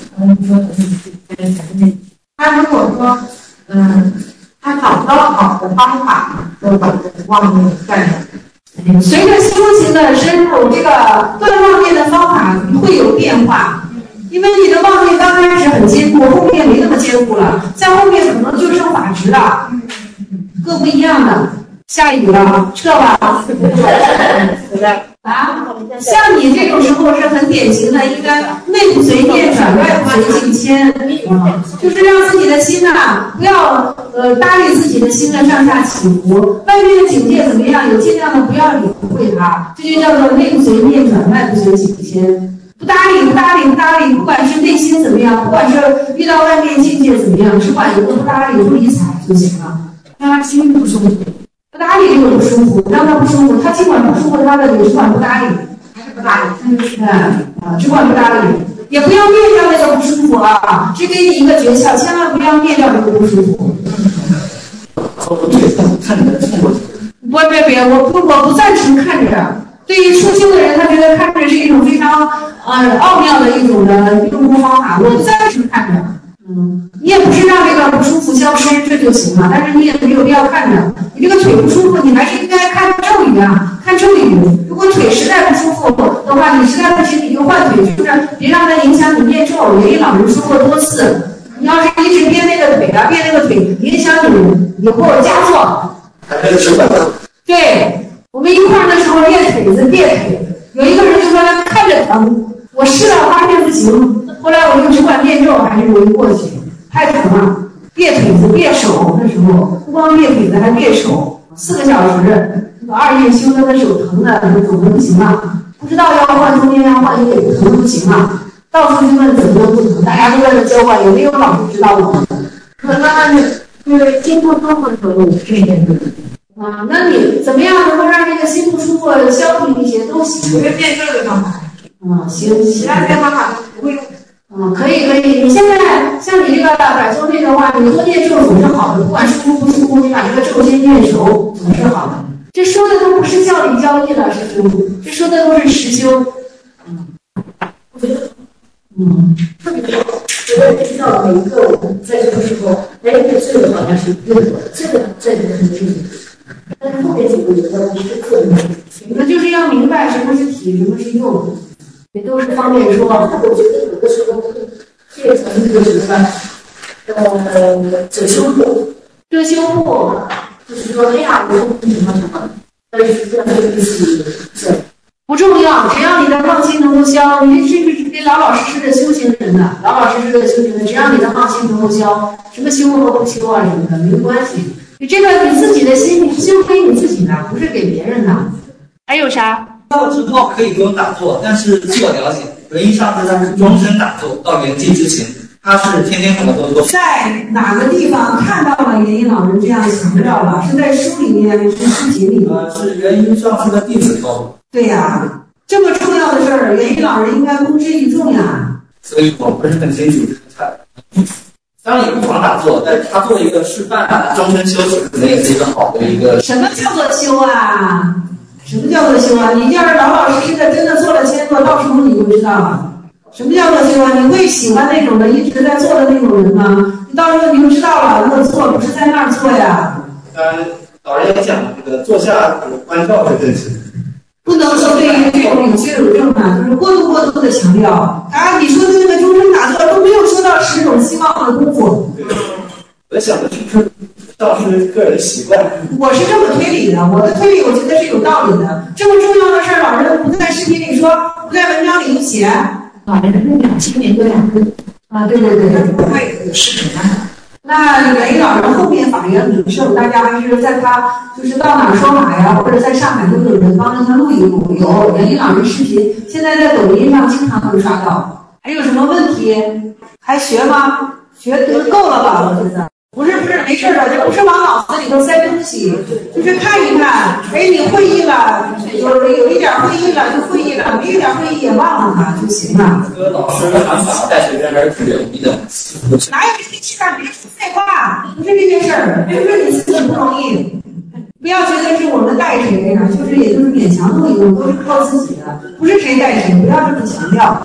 他如果说，他找不到好的方法，就把这个妄念断了。 随着修行的深入，这个断妄念的方法会有变化。因为你的妄念刚开始很坚固，后面没那么坚固了，在后面可能就剩法执了，各不一样的。下雨了，撤吧。像你这种时候是很典型的，应该内不随念转，外不随境迁，就是让自己的心不要搭理自己的心上下起伏，外面的境界怎么样，也尽量的不要理会它，这就叫做内不随念转，外不随境迁。不搭理，不管是内心怎么样，不管是遇到外面境界怎么样，只管有个不搭理不理睬就行了，让他心不舒服。不搭理这个不舒服，让他不舒服，他尽管不舒服他的，你只管不搭理，还是不搭理，只管不搭理，也不要灭掉那个不舒服啊！只给你一个诀窍，千万不要灭掉这个不舒服。别，我不赞成看着。对于初修的人，他觉得看着是一种非常奥妙的一种的用功方法，我不赞成看着。你也不是让这个不舒服消失，这就行了。但是你也没有必要看着。你这个腿不舒服，你还是应该看咒语啊，看咒语。如果腿实在不舒服的话，你实在不行你就换腿，就是别让它影响你念咒。有一老人说过多次，你要是一直编那个腿，影响你以后加错。对，我们一块儿的时候练腿，有一个人就说他看着疼，我试了发现不行。后来我就只管练咒，还是容易过去，太疼了。别腿子别手，那时候不光别腿子还别手，4个小时，那个2夜修他的手疼的，那总不行了。不知道要换中间要换一个疼的不行了，到处去问怎么都不疼，大家都在那交换，也没有老师知道我。 可能就是心不舒服的时候，这件事。 那你怎么样能够让这个心不舒服消停一些都行？ 学念咒的方法。 行， 其他这些方法都不会用。 可以。你现在像你这个短修这个话，你多念咒总是好的，不管舒服不舒服，你把这个咒先念熟总是好的。这说的都不是教理教义了，师傅，这说的都是实修。 特别多，我也知道每一个我们在这个时候，这个好像是对的，这个很清楚。但是后面几个有的不是特别， 那就是要明白什么是体，什么是用，也都是方便说。 我觉得有的时候变成一个什么遮羞布，就是说，哎呀，我什么，但是这样的意思不重要，只要你的妄心能够消，你是得老实的修行人的，只要你的妄心能够消，什么修和不修啊什么的没关系。你这个你自己的心，你修给你自己的，不是给别人的。还有啥？ 知道可以不用打坐，但是自我了解。 轮椅上师他是终身打坐，到圆寂之前，他是天天可能都做。 在哪个地方看到了元音老人这样强调了？是在书里面还是视频里面？ 是元音上师的弟子告诉。 对呀，这么重要的事儿，元音老人应该公之于众呀。 所以我不是很清楚他。当然也不妨打坐，但是他做一个示范，终身修持可能也是一个好的一个。 什么叫做修啊？什么叫做修啊？你要是老老实实的真的做了千座，到时候你就知道了。什么叫做修啊？你会喜欢那种的一直在做的那种人吗？你到时候你就知道了，那做不是在那儿做呀。 老人也讲这个坐下关照是正确的。 不能说对于这种有学有证啊，就是过度的强调啊！你说的那个终身打坐都没有说到10种希望的功夫。 我想的就是倒是个人习惯。 我是这么推理的，我的推理我觉得是有道理的。这么重要的事儿，老人不在视频里说，不在文章里写。 老人是2000年多2个啊，对， 会有视频啊。 那元音老人后面法缘很盛，大家还是在他就是到哪儿说哪呀，或者在上海都有人帮着他录一录，有元音老人视频，现在在抖音上经常能刷到。还有什么问题？还学吗？学够了吧？我觉得不是没事的，这不是往脑子里头塞东西，就是看一看。哎，你会意了，有一点会意了就会意了，没一点会意也忘了它就行了。 这个老师喊法带学生还是挺牛逼的。 哪有这事儿？别说废话，不是这件事儿，别说你自己不容易。不要觉得是我们带谁呀，就是也就是勉强弄一弄，都是靠自己的，不是谁带谁，不要这么强调。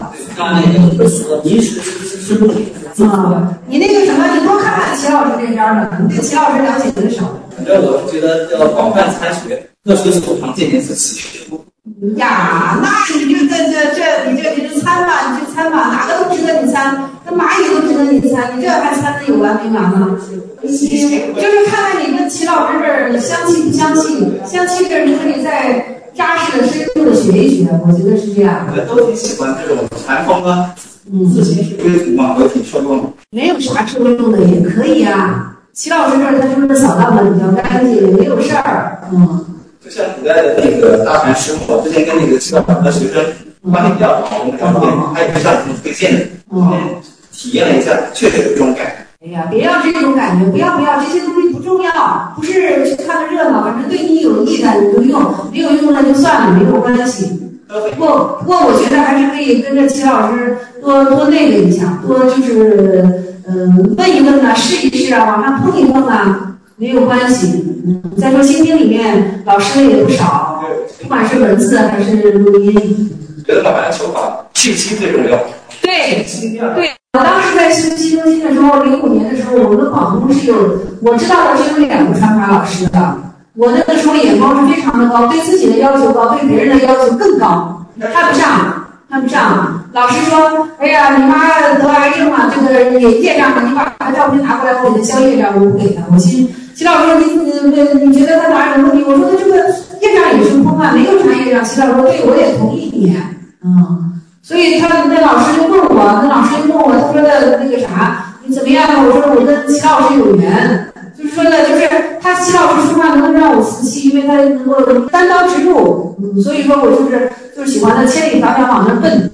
你那个什么，你多看看齐老师这边的，你对齐老师了解的少。 反正我是觉得要广泛参学，特殊所长，见贤思齐。 呀，那你就你就参吧，你就参吧，哪个都值得你参，那蚂蚁都值得你参，你这还参的有完没完呢？就是看看你跟齐老师这儿相气不相气，相气这儿你可以再扎实的、深入的学一学，我觉得是这样。 我们都挺喜欢这种禅风啊，自行是归途嘛，都挺受用的。 没有啥受用的也可以啊。齐老师这儿他就是扫荡的比较干净，也没有事儿， 就像古代的那个大禅师傅，之前跟那个齐老师的学生关系比较好，我们聊天，他也是向你推荐的，体验了一下，确实有这种感觉。 哎呀，别要这种感觉，不要，这些东西不重要，不是去看个热闹，反正对你有益的你就用，没有用那就算了，没有关系。不过我觉得还是可以跟着齐老师多那个一下，多就是问一问啊，试一试啊，往上碰一碰啊，没有关系。再说心经里面老师的也不少，不管是文字还是录音。 觉得把篮球法信息最重要。 对。我当时在修西中心的时候，05年的时候，我们广东是有我知道的是有2个传法老师的。我那个时候眼光是非常的高，对自己的要求高，对别人的要求更高，看不上。老师说：“哎呀，你妈得癌症了，这个业障了，你把她照片拿过来，我给她消业障，我不给她。”齐老师说：“你觉得他哪有问题？”我说：“他这个业障也是空啊，没有啥业障。”齐老师说：“对，我也同意你。”所以那老师就问我，他说的那个啥，你怎么样？我说我跟齐老师有缘，就是说的，就是他齐老师说话能让我服气，因为他能够单刀直入，所以说我就是喜欢他千里迢迢往那奔，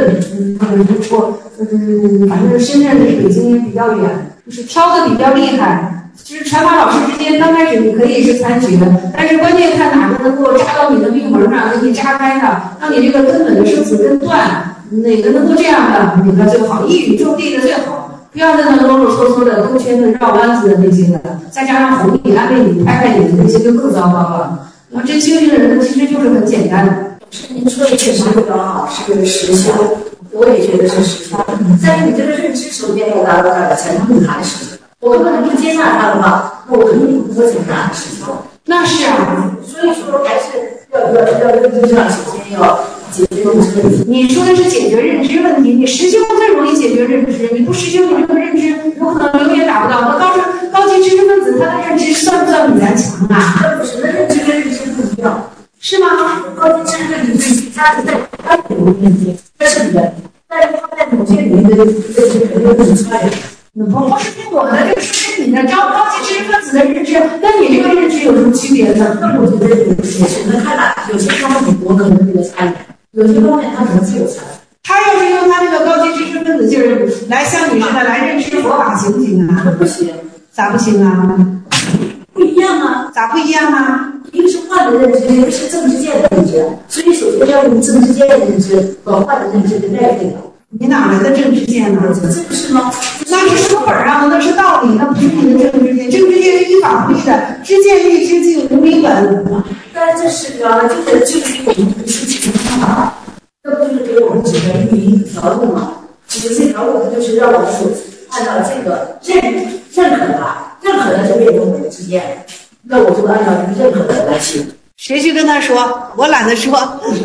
反正深圳离北京也比较远，就是挑的比较厉害。就是传法老师之间刚开始你可以是参学，但是关键看哪个能够扎到你的命门上，给你扎开它，让你这个根本的生死根断，哪个能够这样的，哪个最好，一语中的的最好，不要在那啰啰嗦嗦的兜圈子绕弯子的那些的，再加上哄你、安慰你、拍拍你的那些就更糟糕了。然后真修行的人其实就是很简单的。 您说的确实非常好，是实修，我也觉得是实修。但是你这个认知首先要达到那儿才能很踏实。我根本不接纳他的话，我肯定不会怎么样的事情。 那是啊， 所以说还是要认知上，首先要解决认知问题。 你说的是解决认知问题，你实修最容易解决认知，你不实修，你这个认知有可能永远达不到。那高级知识分子，他的认知算不算比咱强啊？ 不是，那认知跟认知不一样， 是吗？ 高级知识分子他是在他有认知，这是的，但是他在某些领域的认知肯定是差的。 不是我的，这个是你的高级知识分子的认知，跟你这个认知有什么区别呢？ 那我觉得也是能看到，有些方面我可能有差异，有些方面他可能是有差异。 他要来，像你似的来认识佛法行不行啊？ 不行， 咋不行啊？ 不一样啊！ 咋不一样啊？ 一个是幻的认知，一个是正知见的认知，所以首先要用正知见的认知和幻的认知跟在这个。 你哪来的正知见呢？ 这不是吗？ 那是书本上的，那是道理，那不是你的正知见。正知见是依法不依的，知见欲知尽无明本。 当然这是就是给我们的事情方法，这不就是给我们指的一条路吗？指的这条路，它就是让我们所按照这个认可的就变成我的知见，那我就按照认可的来行。 谁去跟他说？我懒得说。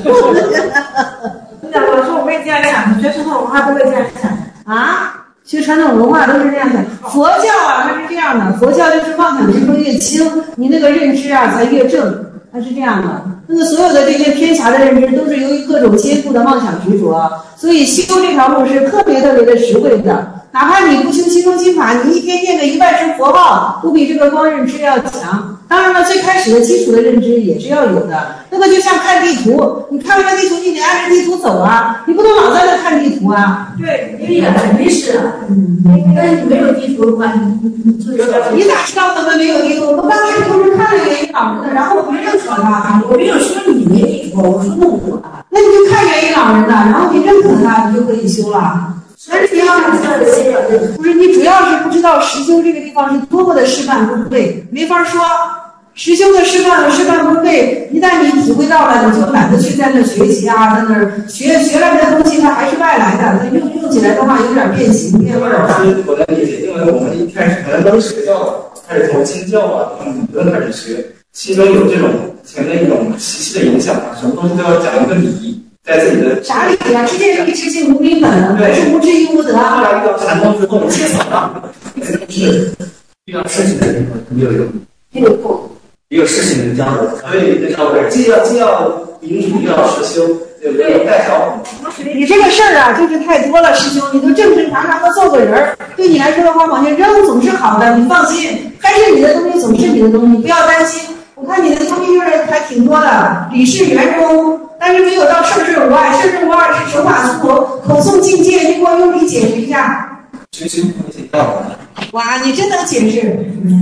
老师，我会这样想，学传统文化都会这样想啊，学传统文化都是这样想。佛教啊，它是这样的，佛教就是妄想执着越轻，你那个认知啊才越正，它是这样的。那个所有的这些偏狭的认知，都是由于各种坚固的妄想执着，所以修这条路是特别的实惠的。哪怕你不修心中心法，你一天念个100声佛号，都比这个光认知要强。当然了，最开始的基础的认知也是要有的。那个就像看地图，你看完地图，你得按着地图走啊，你不能老在那看地图啊。 对，对呀，肯定是啊。但是你没有地图的话， 你咋知道他们没有地图？我刚开始都是看了元音老人的，然后我们认可他。 我没有说你没地图，我说我。 那你就看元音老人的，然后你认可他，你就可以修了。但是你要不是你主要是不知道实修这个地方是多么的事半功倍，没法说。实修的事半功倍，一旦你体会到了，你就懒得去在那学习啊，在那儿学来的东西，它还是外来的，它用起来的话有点变形变味儿。 我的理解，因为我们一开始可能都是学教的，开始从经教啊，从理论开始学，其中有这种前面一种习气的影响啊，什么东西都要讲一个理。在自己的啥理呀？知见欲知尽无明本，不是无知亦无得。 后来遇到禅宗之后，接触到是遇到事情的时候，没有用，也有事情的交流，所以这叫既要领主，又要实修，对不对？带小伙。 你这个事儿啊，就是太多了，师兄，你都正正常常的做个人儿，对你来说的话，往下扔总是好的，你放心。该是你的东西总是你的东西，不要担心。我看你的东西就是还挺多的，理事圆中。但是没有到事无碍，事无碍是手法粗口，口诵境界，你给我用力解释一下。 学习不解道。 哇，你真能解释。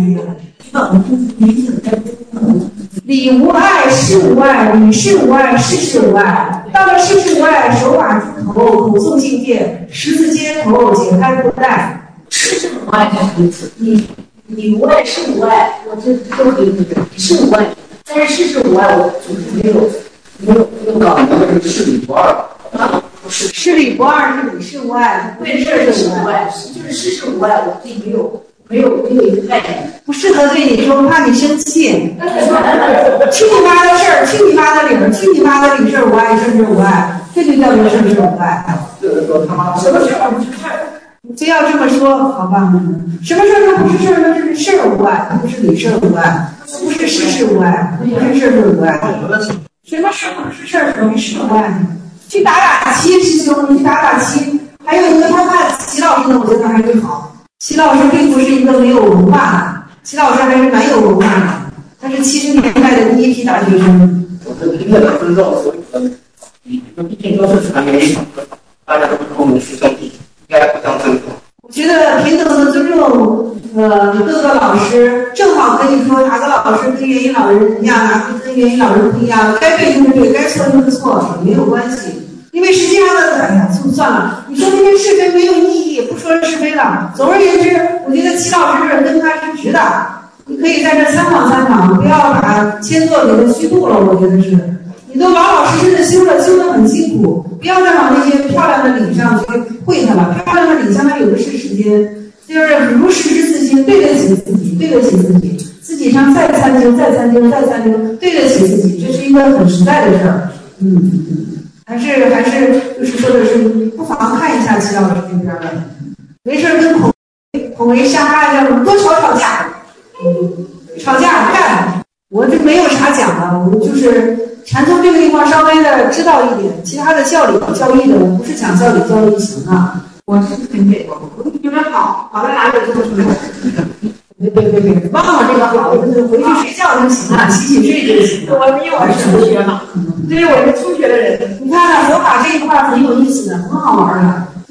理无碍，事无碍，理事无碍，事无碍。到了事无碍，手法诸口，口诵境界，十字接头，解开布带。 事无碍是理无碍，事无碍，我这都给你的，事无碍。但是事无碍，我总是没有搞那个是理不二啊，不是是理不二，是理事无碍， 对，事无碍，就是事无碍，我自己没有一个概念， 不适合对你说，怕你生气。去你妈的事儿，去你妈的理儿，去你妈的理事无碍，事无碍，这就叫做事无碍。 就是说他妈什么事儿不是事儿？ 你非要这么说，好吧？什么事儿都不是事儿，那就是事儿无碍，不是理事无碍，不是事无碍，不是事无碍。什么事不是事儿，什么事无碍？去打棋，师兄，你去打棋。还有一个他看齐老师呢，我觉得还是好。齐老师并不是一个没有文化的，齐老师还是蛮有文化的。他是70年代的第一批大学生。 我是平等的尊重所有的，毕竟都是传媒场合，大家都是我们师兄弟，应该互相尊重。 我觉得平等的尊重，各个老师正好可以说哪个老师跟元音老人一样，哪个跟元音老人不一样，该对就是对，该错就是错，没有关系。因为实际上呢，哎呀，算了，你说那些是非没有意义，不说是非了。总而言之，我觉得齐老师跟他是值的，你可以在这参考，不要把迁作给他虚度了。我觉得是，你都老实实的修了，修得很辛苦，不要再往那些漂亮的理上去会他了。漂亮的理相当有的是时间，就是如实之自心，对得起自己，对得起自己，自己上再参究，对得起自己，这是一个很实在的事儿。还是就是说的是，不妨看一下齐老师这边的，没事跟孔维瞎拉一下，多吵架，吵架干。我就没有啥讲的，我就是禅宗这个地方稍微的知道一点，其他的教理教义的，我不是讲教理教义行啊，我是很给，我觉得好在哪里做出来。别，忘了这个好，就是回去睡觉就行了，洗睡就行了。 因为我是初学嘛，对，我是初学的人。 你看佛法这一块很有意思的，很好玩的。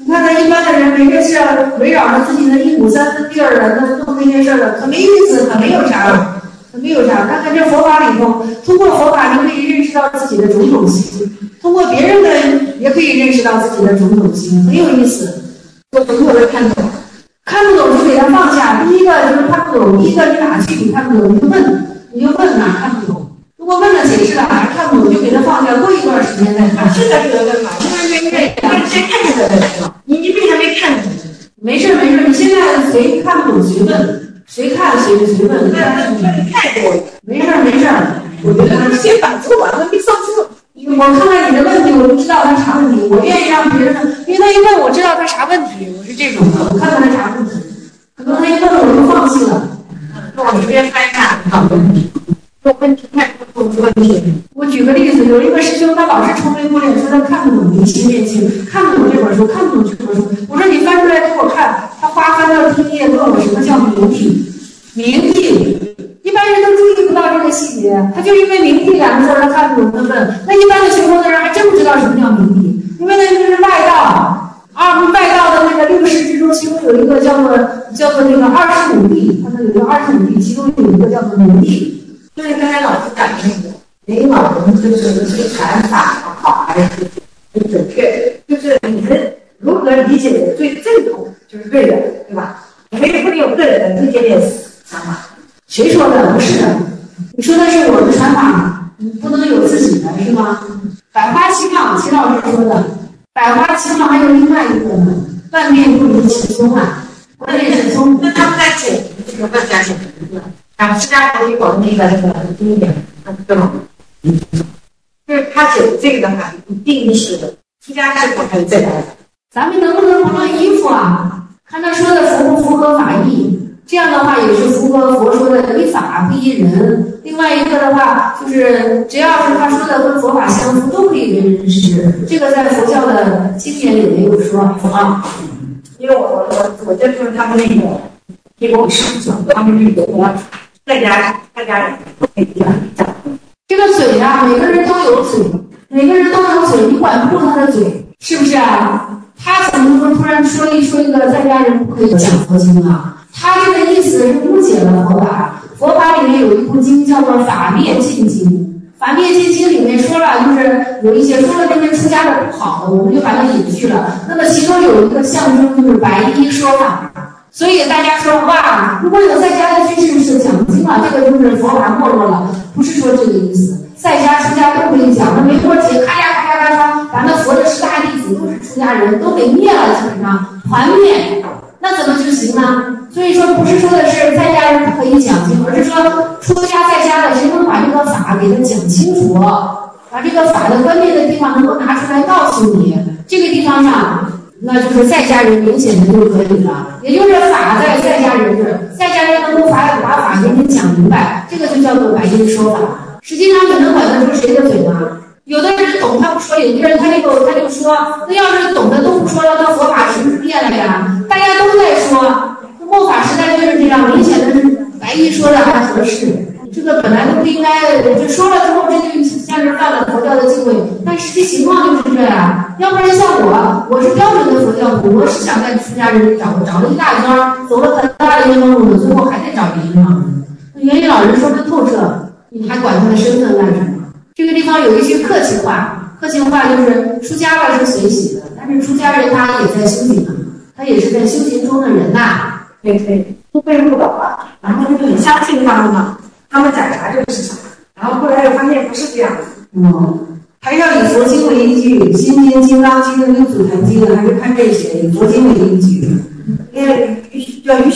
你看那一般的人没这事儿，围绕着自己的1亩3分地儿的，那做那些事儿的，可没意思，可没有啥。没有啥，看看这佛法里头，通过佛法你可以认识到自己的种种心，通过别人的也可以认识到自己的种种心，很有意思。我懂我的看懂，看不懂就给他放下。第一个就是看不懂，第一个你哪去你看不懂，你就问哪看不懂。如果问了解释了还看不懂，就给他放下，过一段时间再看。 是的，这个问嘛，因为先看见的是吧？你为啥没看懂？ 没事，你现在谁看不懂谁问。谁看谁问？ 太多了。 没事，我觉得先把做完了，没上课。 我看看你的问题，我就知道他啥问题。我愿意让别人，因为他一问我知道他啥问题，我是这种的。我看看他啥问题，可能他一问我就放弃了。 那我这边翻看，好问题。问题太多，问题。 我举个例子，有一个师兄，他老是愁眉苦脸，说他看不懂明心见性，看不懂这本书，看不懂这本书。我说你翻出来给我看，他翻到第一页，问我什么叫明谛。明谛，一般人都注意不到这个细节，他就因为明谛2个字他看不懂，他问。那一般的学佛的人还真不知道什么叫明谛，因为那就是外道。外道的那个6世之中，其中有一个叫做那个25谛，他们有一个25谛，其中有一个叫做明谛。 就是刚才老师讲的那个，领导人就是这个传法好还是不准确，就是你们如何理解的最正统就是对的，对吧？你们也不能有个人的自己的想法。 谁说的？不是的，你说的是我的传法，你不能有自己的是吗？百花齐放，齐老师说的，百花齐放还有另外一个呢，万变不离其宗啊，万变是宗。 那他们在解这个万家解讲释迦牟尼广那个经典，对吗？就是他解这个的话，一定是出家师傅还是在哪里？ 咱们能不能不论依附啊？看他说的符不符合法义，这样的话也是符合佛说的依法不依人。另外一个的话，就是只要是他说的跟佛法相符，都可以为人师。这个在佛教的经典里面有说啊。 因为我接触他们那个给我师傅，他们是有在家人都可以讲。 这个嘴啊，每个人都有嘴，你管不住他的嘴，是不是啊？他怎么说突然说一个在家人不可以讲佛经啊？他这个意思是误解了佛法。佛法里面有一部经叫做《法灭尽经》，《法灭尽经》里面说了，就是有一些说了那些出家的不好的，我们就把它隐去了。那么其中有一个象征就是白衣说法。所以大家说哇，如果有在家的居士是讲经了，这个就是佛法没落了，不是说这个意思。在家出家都可以讲，那没多久，咔嚓，把那佛的10大弟子都是出家人，都给灭了，基本上团灭，那怎么就行呢？所以说不是说的是在家人不可以讲经，而是说出家在家的谁能把这个法给他讲清楚，把这个法的关键的地方能够拿出来告诉你，这个地方上。那就是在家人明显的就可以了，也就是法在家人这儿，在家人能够把法给你讲明白，这个就叫做白衣说法。实际上你能管得住谁的嘴呢？有的人懂他不说，有的人他就说，那要是懂的都不说了，那佛法是不是变了呀？大家都在说，末法时代就是这样，明显的是白衣说的还合适。这个本来都不应该，就说了之后，这就像是犯了佛教的忌讳。但实际情况就是这样，要不然像我是标准的佛教徒，我是想在出家人里找了一大圈，走了很大的冤枉路，最后还得找别人嘛。元一老人说的透彻，你还管他的身份干什么？这个地方有一些客气话就是出家了是随喜的，但是出家人他也在修行，他也是在修行中的人呐。 对，都被误导了，然后就很相信他们嘛。他们讲啥就是啥，然后后来又发现不是这样的。 还要以佛经为依据，《心经》《金刚经》《六祖坛经》还是看这些，以佛经为依据。 因为要允许。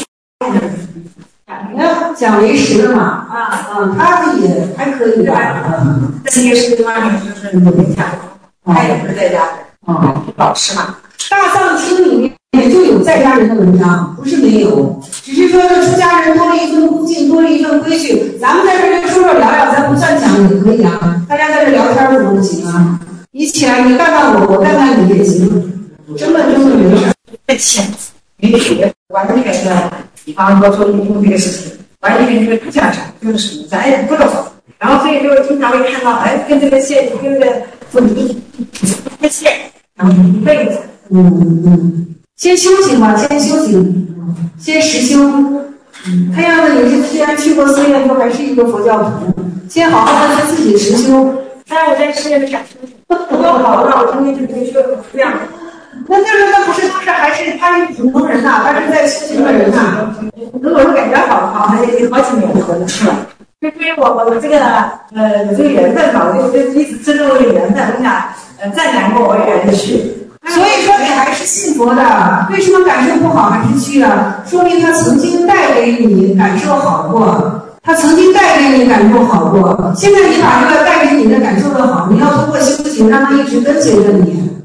讲为实的嘛，他也还可以吧。 这些师兄啊，就是我们讲，他也不是在家的，老师嘛。 大藏经里面也就有在家人的文章，不是没有，只是说这出家人多了一份恭敬，多了一份规矩。咱们在这说聊聊，咱不算讲也可以啊。大家在这聊天怎么不行啊？一起来，你看看我，我看看你也行，根本没事。 在前允许完全的，比方说你做这个事情，完全就是不讲啥，就是什么，咱也不懂。然后所以就经常会看到，跟这个线，跟这个不离线，然后一辈子。 先修行吧，先修行，先实修。看样子你是虽然去过寺院，都还是一个佛教徒，先好好的去自己实修。 但是我在寺院里感受不够好了，我今天就没学这样。 那就是他不是，他是普通人呐，他是在修行的人呐。 如果说感觉好，还得好几年的了。因为我这个有这个缘分嘛，我就一直尊重这个缘分，我想再难过我也愿意去。 所以说你还是信佛的，为什么感受不好还是去了？说明他曾经带给你感受好过，他曾经带给你感受好过。现在你把这个带给你的感受的好，你要通过修行让他一直跟随着你。